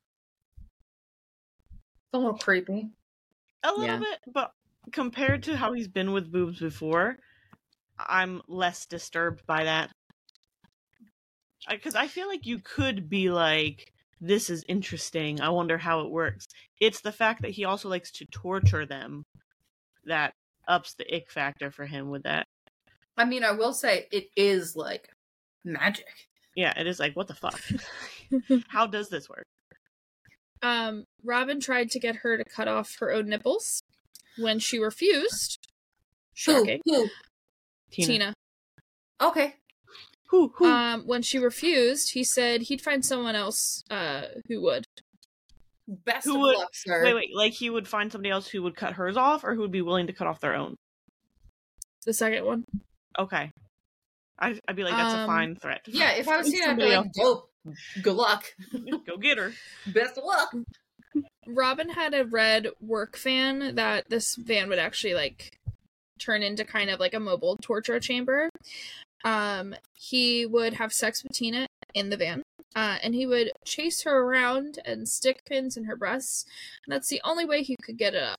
a little creepy. A little Yeah. bit, but compared to how he's been with boobs before, I'm less disturbed by that. Because I feel like you could be like, this is interesting, I wonder how it works. It's the fact that he also likes to torture them that ups the ick factor for him with that. I mean, I will say it is like magic. Yeah, it is like, what the fuck? How does this work? Um, Robin tried to get her to cut off her own nipples. When she refused, shocking, Who? Who? Tina. Tina. Okay. Who? Who? Um, when she refused, he said he'd find someone else uh, who would. Best Who of would- luck, sir. wait, wait, like he would find somebody else who would cut hers off, or who would be willing to cut off their own? The second one. Okay. I, I'd be like, that's a Um, fine threat. Yeah, if I was Find Tina, I'd be somebody like, dope. Good luck. else. Go get her. Best of luck. Robin had a red work van that this van would actually like turn into kind of like a mobile torture chamber. Um, he would have sex with Tina in the van, uh, and he would chase her around and stick pins in her breasts. And that's the only way he could get it up.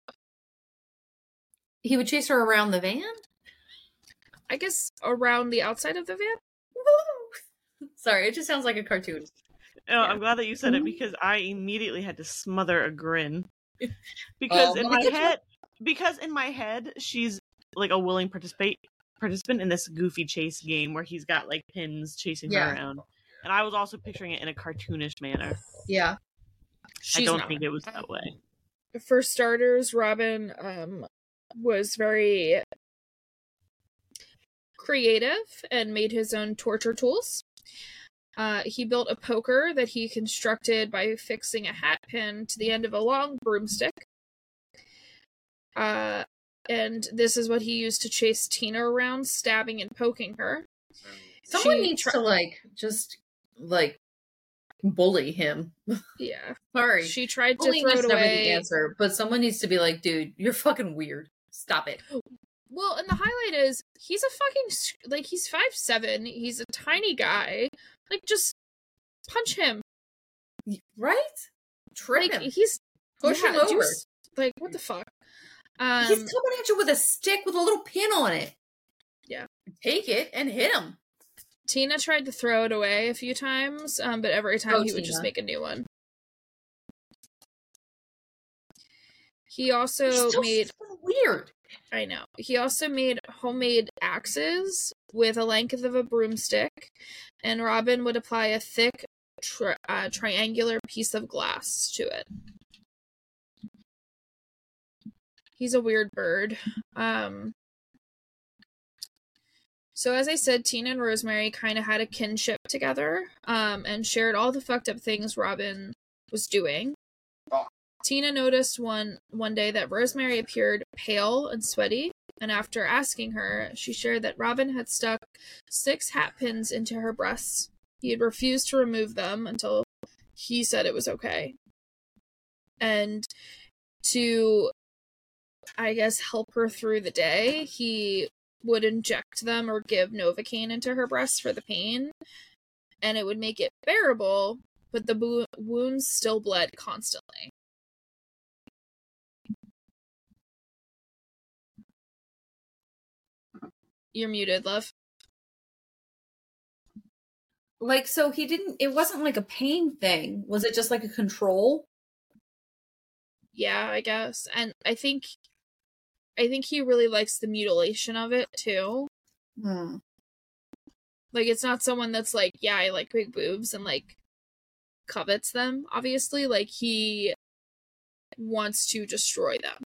He would chase her around the van? I guess around the outside of the van. Woo! Sorry, it just sounds like a cartoon. No, Yeah. I'm glad that you said it Mhm. because I immediately had to smother a grin. Because Oh, in well, my good head, because in my head, she's like a willing participate participant in this goofy chase game where he's got like pins chasing Yeah. her around. And I was also picturing it in a cartoonish manner. Yeah. She's I don't not. think it was that way. For starters, Robin um, was very creative and made his own torture tools. Uh, he built a poker that he constructed by fixing a hat pin to the end of a long broomstick. Uh, and this is what he used to chase Tina around, stabbing and poking her. Someone She needs tri- to, like, just, like, bully him. Yeah. Sorry. She tried to Bullying throw is it never the away. answer, but someone needs to be like, dude, you're fucking weird. Stop it. Well, and the highlight is, he's a fucking, s- like, he's five seven, he's a tiny guy. Like, just punch him. Right? Trip Like, him. he's... Push yeah, him do over. s- like, what the fuck? Um, He's coming at you with a stick with a little pin on it. Yeah. Take it and hit him. Tina tried to throw it away a few times, um, but every time Oh, he would just Tina. make a new one. He also He's so made... fucking weird. I know. He also made homemade axes with a length of a broomstick, and Robin would apply a thick tri- uh, triangular piece of glass to it. He's a weird bird. Um, so as I said, Tina and Rosemary kind of had a kinship together, um, and shared all the fucked up things Robin was doing. Tina noticed one one day that Rosemary appeared pale and sweaty, and after asking her, she shared that Robin had stuck six hat pins into her breasts. He had refused to remove them until he said it was okay. And to, I guess, help her through the day, he would inject them or give Novocaine into her breasts for the pain, and it would make it bearable, but the bo- wounds still bled constantly. You're muted, love. Like, so he didn't, it wasn't like a pain thing. Was it just like a control? Yeah, I guess. And I think I think he really likes the mutilation of it too. Hmm. Like, it's not someone that's like, yeah, I like big boobs and like covets them, obviously. Like, he wants to destroy them.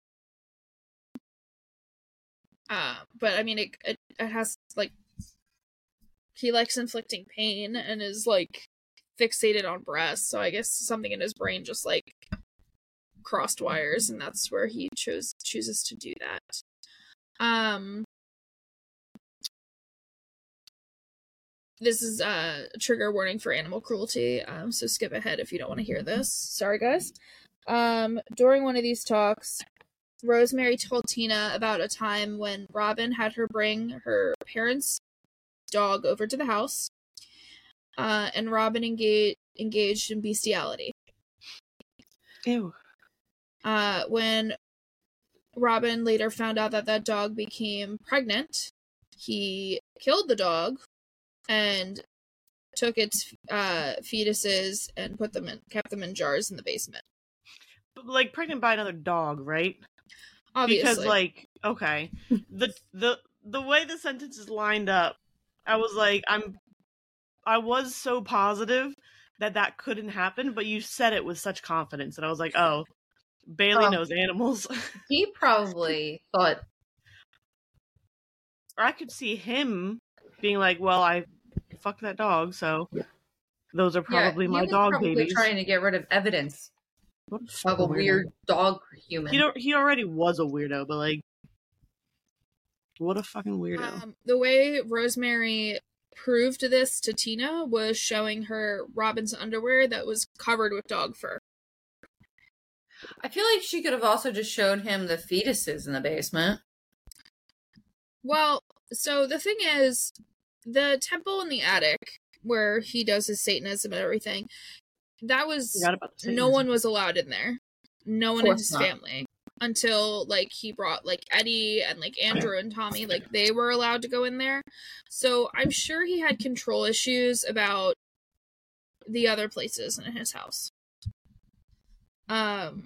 Uh, but I mean, it, it it has like, he likes inflicting pain and is like fixated on breasts, so I guess something in his brain just like crossed wires, and that's where he chose chooses to do that. Um, this is a trigger warning for animal cruelty, um, so skip ahead if you don't want to hear this. Sorry, guys. Um, during one of these talks, Rosemary told Tina about a time when Robin had her bring her parents' dog over to the house, uh, and Robin engaged engaged in bestiality. Ew. Uh, when Robin later found out that that dog became pregnant, he killed the dog and took its uh, fetuses and put them in, kept them in jars in the basement. Like pregnant by another dog, right? Obviously, Because, like, okay, the the the way the sentence is lined up, I was like, I'm, I was so positive that that couldn't happen, but you said it with such confidence, and I was like, oh, Bailey Oh. knows animals. He probably thought, Or I could see him being like, well, I fucked that dog, so those are probably yeah, my he was dog probably babies. trying to get rid of evidence What of a weirdo. weird dog human. He don't. He already was a weirdo, but like, what a fucking weirdo. Um, the way Rosemary proved this to Tina was showing her Robin's underwear that was covered with dog fur. I feel like she could have also just showed him the fetuses in the basement. Well, so the thing is, the temple in the attic where he does his Satanism and everything, that was Forgot about the no Satanism. one was allowed in there. No one in course his not. family. Until, like, he brought, like, Eddie and, like, Andrew and Tommy, like, they were allowed to go in there. So I'm sure he had control issues about the other places in his house. Um,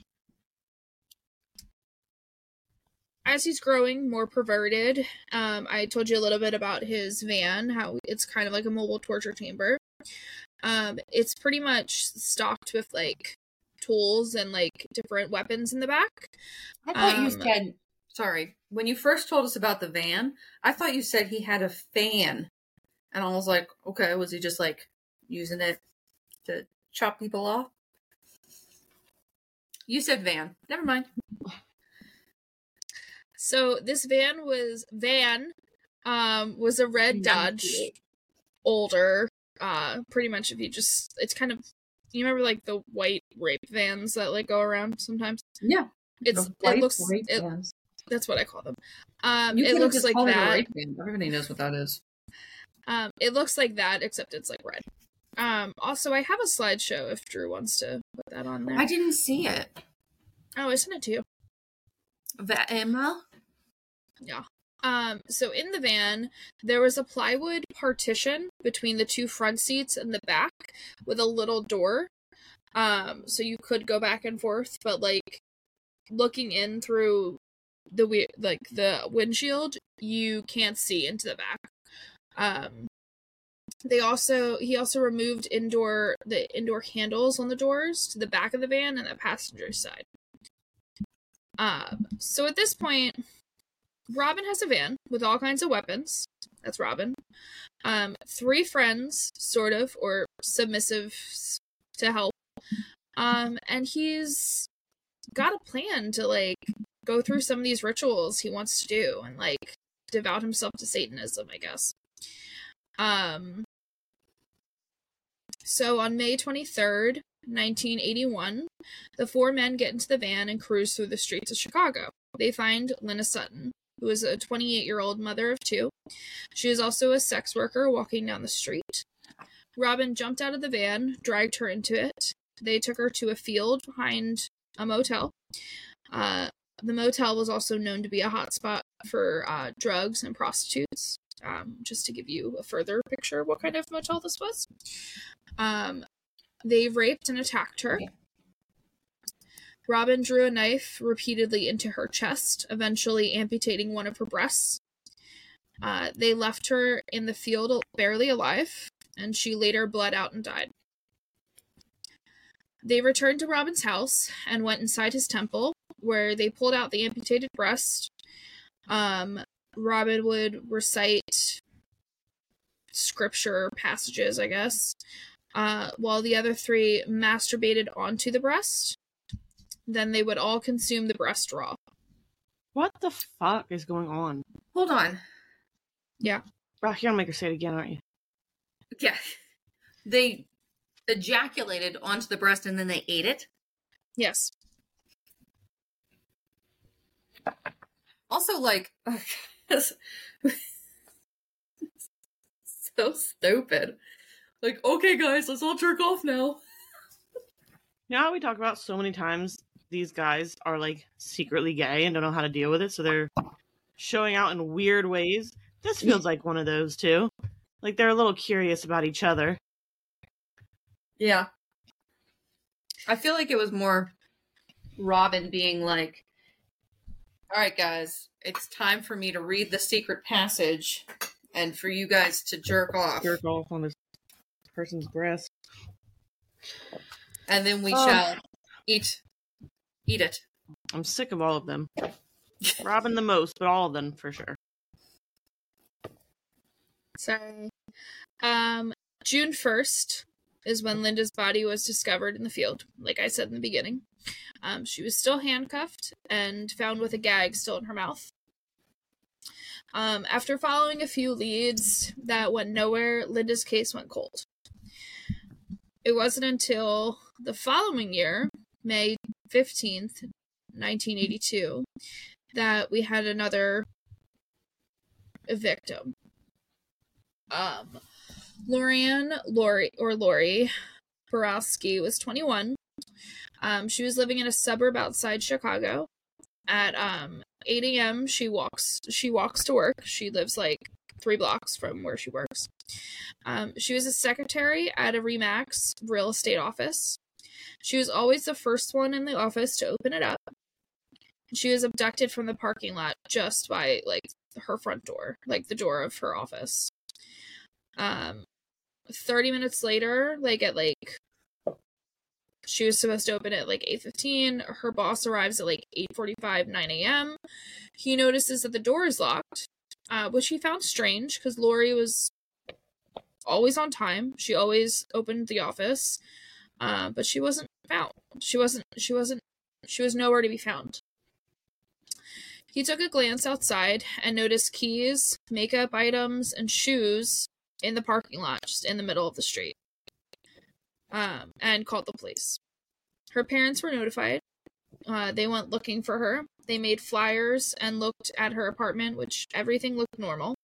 as he's growing more perverted, um, I told you a little bit about his van, how it's kind of like a mobile torture chamber. Um, it's pretty much stocked with, like, tools and, like, different weapons in the back. I thought you Um, said, sorry, when you first told us about the van, I thought you said he had a fan. And I was like, okay, was he just like using it to chop people off? You said van. Never mind. So this van was van um was a red Dodge, older, uh pretty much if you just it's kind of you remember like the white rape vans that like go around sometimes? Yeah. It's it looks it, that's what I call them. Um you it looks just like call that. It a rape van. Everybody knows what that is. Um it looks like that except it's like red. Um also I have a slideshow if Drew wants to put that on there. I didn't see it. Oh, I sent it to you. The email? Yeah. Um, so in the van, there was a plywood partition between the two front seats and the back with a little door. Um, so you could go back and forth, but like looking in through the we- like the windshield, you can't see into the back. Um, they also he also removed indoor the indoor handles on the doors to the back of the van and the passenger side. Um, so at this point, Robin has a van with all kinds of weapons. That's Robin. Um, three friends, sort of, or submissive to help. Um, and he's got a plan to, like, go through some of these rituals he wants to do and, like, devout himself to Satanism, I guess. Um, so on May twenty-third, nineteen eighty-one, the four men get into the van and cruise through the streets of Chicago. They find Linda Sutton, who is a twenty-eight-year-old mother of two. She is also a sex worker walking down the street. Robin jumped out of the van, dragged her into it. They took her to a field behind a motel. Uh, the motel was also known to be a hotspot for uh, drugs and prostitutes, um, just to give you a further picture of what kind of motel this was. Um, they raped and attacked her. Robin drew a knife repeatedly into her chest, eventually amputating one of her breasts. Uh, they left her in the field barely alive, and she later bled out and died. They returned to Robin's house and went inside his temple, where they pulled out the amputated breast. Um, Robin would recite scripture passages, I guess, uh, while the other three masturbated onto the breast. Then they would all consume the breast raw. What the fuck is going on? Hold on. Yeah. Rock, you're gonna make her say it again, aren't you? Yeah. They ejaculated onto the breast and then they ate it? Yes. Also, like, so stupid. Like, okay, guys, let's all jerk off now. You know how we talk about so many times these guys are, like, secretly gay and don't know how to deal with it, so they're showing out in weird ways? This feels like one of those, too. Like, they're a little curious about each other. Yeah. I feel like it was more Robin being like, all right, guys, it's time for me to read the secret passage and for you guys to jerk off. Jerk off on this person's breast. And then we Oh. shall eat eat it. I'm sick of all of them. Robin the most, but all of them for sure. Sorry. Um, June first is when Linda's body was discovered in the field, like I said in the beginning. Um, she was still handcuffed and found with a gag still in her mouth. Um, after following a few leads that went nowhere, Linda's case went cold. It wasn't until the following year, May fifteenth, nineteen eighty-two, that we had another victim. Um, Lorianne Lori or Lori Borowski was twenty-one. Um, she was living in a suburb outside Chicago. At um eight a.m. she walks she walks to work. She lives like three blocks from where she works. Um, she was a secretary at a Remax real estate office. She was always the first one in the office to open it up. She was abducted from the parking lot just by like her front door, like the door of her office. Um, thirty minutes later, like at like, she was supposed to open at like eight fifteen. Her boss arrives at like eight forty-five, nine a.m. He notices that the door is locked, uh, which he found strange because Lori was always on time. She always opened the office, uh, but she wasn't found. She wasn't, she wasn't, she was nowhere to be found. He took a glance outside and noticed keys, makeup items, and shoes in the parking lot, just in the middle of the street, um, and called the police. Her parents were notified. Uh, they went looking for her. They made flyers and looked at her apartment, which everything looked normal.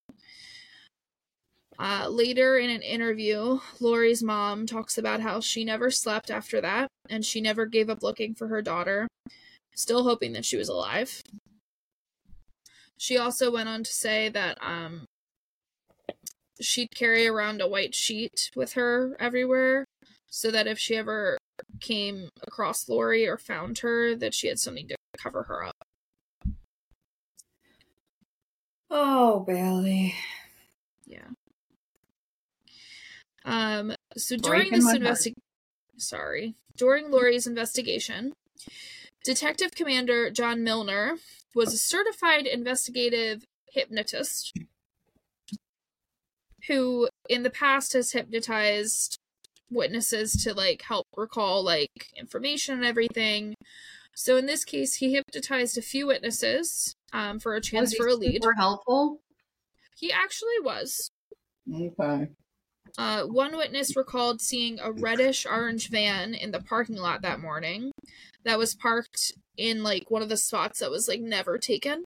Uh, later in an interview, Lori's mom talks about how she never slept after that, and she never gave up looking for her daughter, still hoping that she was alive. She also went on to say that um, she'd carry around a white sheet with her everywhere, so that if she ever came across Lori or found her, that she had something to cover her up. Oh, Bailey. Yeah. Um, so Breaking during this my investigation, sorry, during Lori's investigation, Detective Commander John Milner was a certified investigative hypnotist who, in the past, has hypnotized witnesses to, like, help recall, like, information and everything. So in this case, he hypnotized a few witnesses um, for a chance Was he for a lead. super helpful? He actually was. Okay. Uh, one witness recalled seeing a reddish-orange van in the parking lot that morning that was parked in, like, one of the spots that was, like, never taken.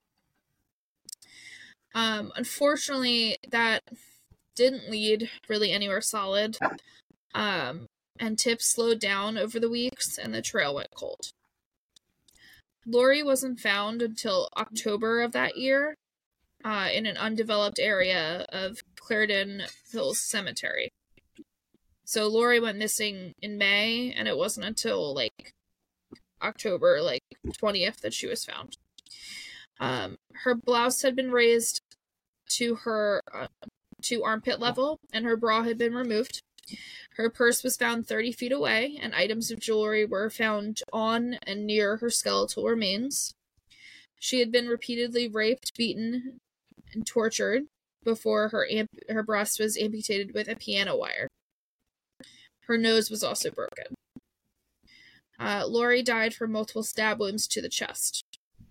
Um, unfortunately, that didn't lead really anywhere solid. Um, and tips slowed down over the weeks, and the trail went cold. Lori wasn't found until October of that year, uh, in an undeveloped area of Clarendon Hills Cemetery. So Lori went missing in May, and it wasn't until, like, October, like, twentieth that she was found. Um, her blouse had been raised to her, uh, to armpit level, and her bra had been removed. Her purse was found thirty feet away, and items of jewelry were found on and near her skeletal remains. She had been repeatedly raped, beaten, and tortured before her amp- her breast was amputated with a piano wire. Her nose was also broken. Uh, Lori died from multiple stab wounds to the chest.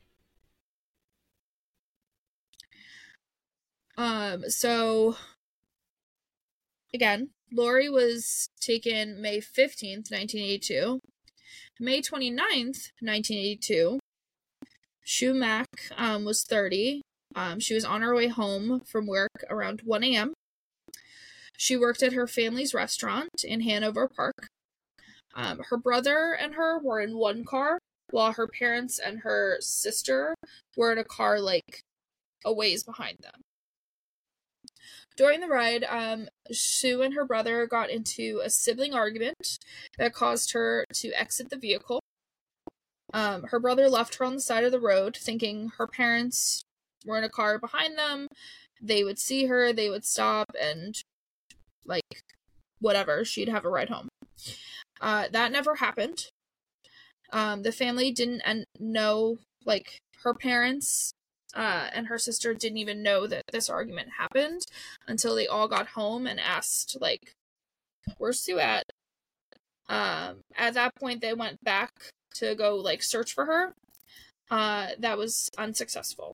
Um, so, again, Lori was taken May fifteenth, nineteen eighty-two. May twenty-ninth, nineteen eighty-two, Shu Mack um, was thirty. Um, she was on her way home from work around one a.m. She worked at her family's restaurant in Hanover Park. Um, her brother and her were in one car, while her parents and her sister were in a car, like, a ways behind them. During the ride, um, Sue and her brother got into a sibling argument that caused her to exit the vehicle. Um, her brother left her on the side of the road, thinking her parents were in a car behind them. They would see her, they would stop, and, like, whatever, she'd have a ride home. Uh, that never happened. Um, the family didn't en- know, like, her parents uh, and her sister didn't even know that this argument happened until they all got home and asked, like, where's Sue at? Um, at that point, they went back to go, like, search for her. Uh, that was unsuccessful.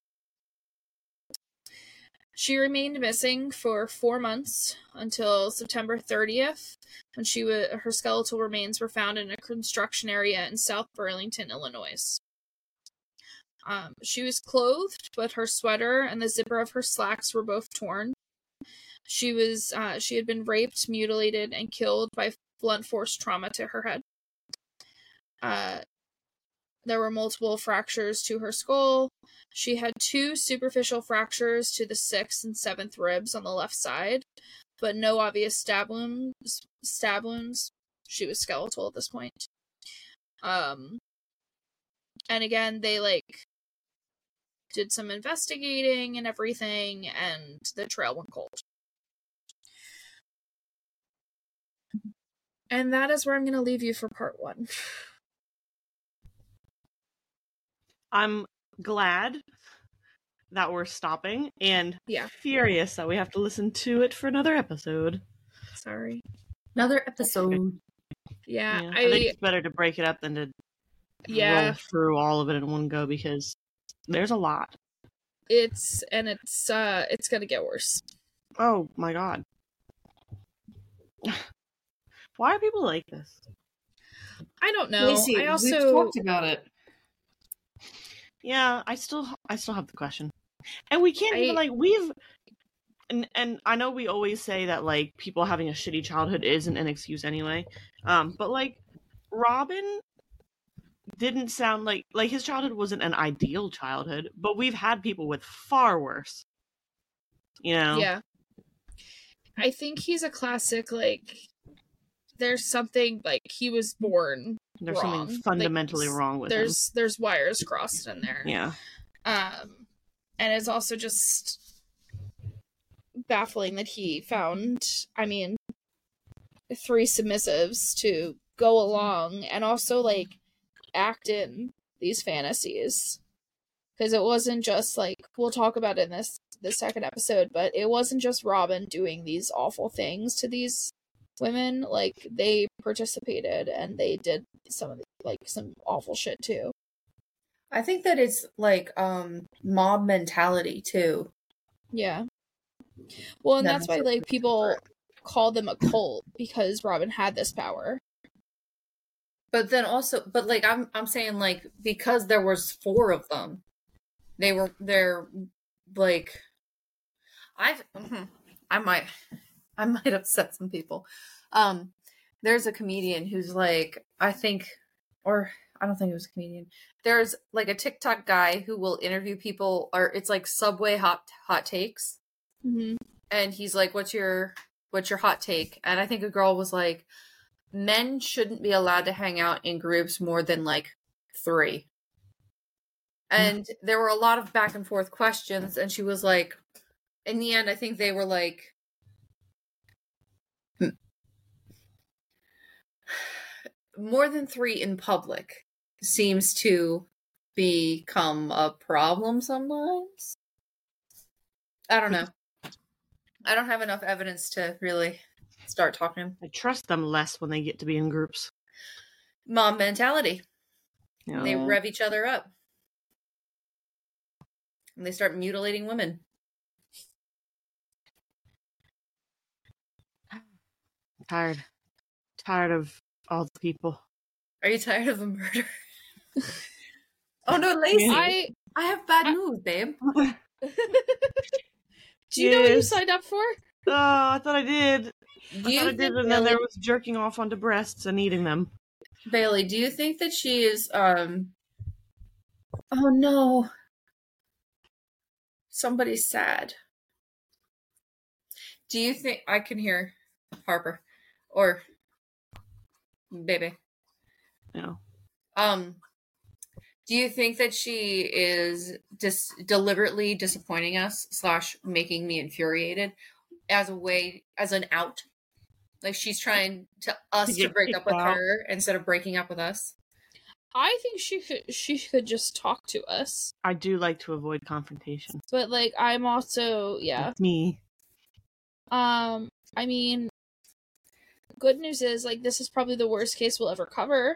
She remained missing for four months until September thirtieth, when she w- her skeletal remains were found in a construction area in South Burlington, Illinois. Um, she was clothed, but her sweater and the zipper of her slacks were both torn. She was uh, she had been raped, mutilated, and killed by blunt force trauma to her head. Uh, there were multiple fractures to her skull. She had two superficial fractures to the sixth and seventh ribs on the left side, but no obvious stab wounds. Stab wounds. She was skeletal at this point. Um, and again, they, like, did some investigating and everything, and the trail went cold. And that is where I'm going to leave you for part one. I'm glad that we're stopping, and Yeah. furious that we have to listen to it for another episode. Sorry. Another episode. Yeah, Yeah, I, I think it's better to break it up than to yeah, roll through all of it in one go, because There's a lot. It's and it's uh it's gonna get worse. Oh my god. Why are people like this? I don't know. Lacey, I also we've talked about it. Yeah, I still I still have the question. And we can't I- even like we've and and I know we always say that like people having a shitty childhood isn't an excuse anyway. Um, but like Robin didn't sound like like his childhood wasn't an ideal childhood, but we've had people with far worse. You know? yeah. I think he's a classic, like, there's something, like, he was born There's wrong. something Like, fundamentally wrong with him. there's there's wires crossed in there. Yeah. Um and it's also just baffling that he found, I mean, three submissives to go along and also like act in these fantasies. Because it wasn't just like, we'll talk about it in this the second episode, but it wasn't just Robin doing these awful things to these women. Like, they participated and they did some of the, like some awful shit too. I think that it's like um mob mentality too. Yeah. Well, and That that's why makes it like people call them a cult, because Robin had this power. But then also, but like I'm, I'm saying like because there was four of them, they were they're like, I've, mhm, I might, I might upset some people. Um, there's a comedian who's like, I think, or I don't think it was a comedian. There's like a TikTok guy who will interview people, or it's like Subway hot hot takes, Mm-hmm. and he's like, "What's your what's your hot take?" And I think a girl was like, men shouldn't be allowed to hang out in groups more than like three. And there were a lot of back and forth questions, and she was like, in the end, I think they were like, hmm. more than three in public seems to become a problem sometimes. I don't know. I don't have enough evidence to really start talking. I trust them less when they get to be in groups. Mom mentality. You know? They Yeah. rev each other up. And they start mutilating women. Tired. Tired of all the people. Are you tired of the murder? Oh no, Lacey. I, I have bad I- news, babe. do you know what you Yes. signed up for? Oh, I thought I did. Do I you thought I did, think and then Bailey, there was jerking off onto breasts and eating them. Bailey, do you think that she is um oh no. Somebody's sad. Do you think I can hear Harper or baby? No. Um do you think that she is dis- deliberately disappointing us slash making me infuriated as a way, as an out? Like she's trying to us To to, get break up kicked with out. her instead of breaking up with us? I think she could she could just talk to us. I do like to avoid confrontation. But like, I'm also, yeah. That's me. Um I mean, good news is like this is probably the worst case we'll ever cover.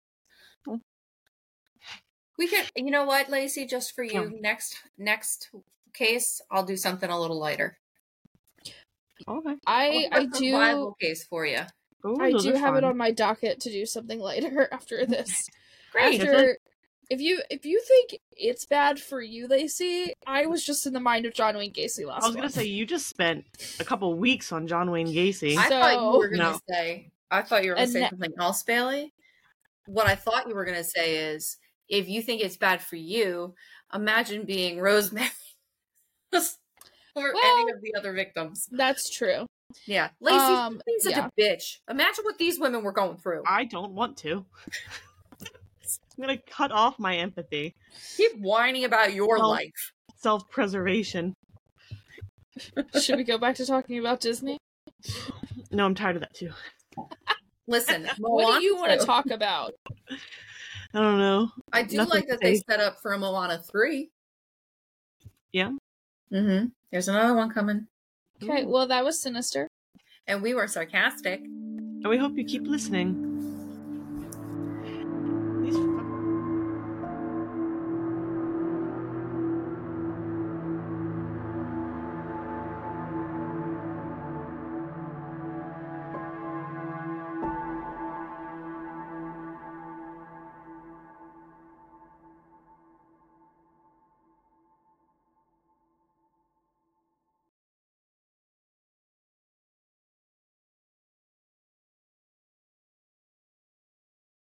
We could, you know what, Lacey, just for you, Yeah. next next case, I'll do something a little lighter. Okay. I I'll I do a do survival case for you. Ooh, I those do are have it fun. on my docket to do something lighter after this. Great. After, if you if you think it's bad for you, Lacey, I was just in the mind of John Wayne Gacy last I was gonna month. say you just spent a couple weeks on John Wayne Gacy. I thought you So- were gonna No. say. I thought you were gonna And say ne- something else, Bailey. What I thought you were gonna say is, if you think it's bad for you, imagine being Rosemary or any Well- of the other victims. That's true. Yeah, Lacey, Um, stop being such yeah. a bitch. Imagine what these women were going through. I don't want to. I'm gonna cut off my empathy. Keep whining about your Well- life. Self-preservation. Should we go back to talking about Disney? No, I'm tired of that too. Listen, What Moana do you want to two. talk about? I don't know. I do Nothing like to that they say. set up for a Moana three. Yeah. Mm-hmm. There's another one coming. Okay, Ooh. well that was sinister. And we were sarcastic. And we hope you keep listening.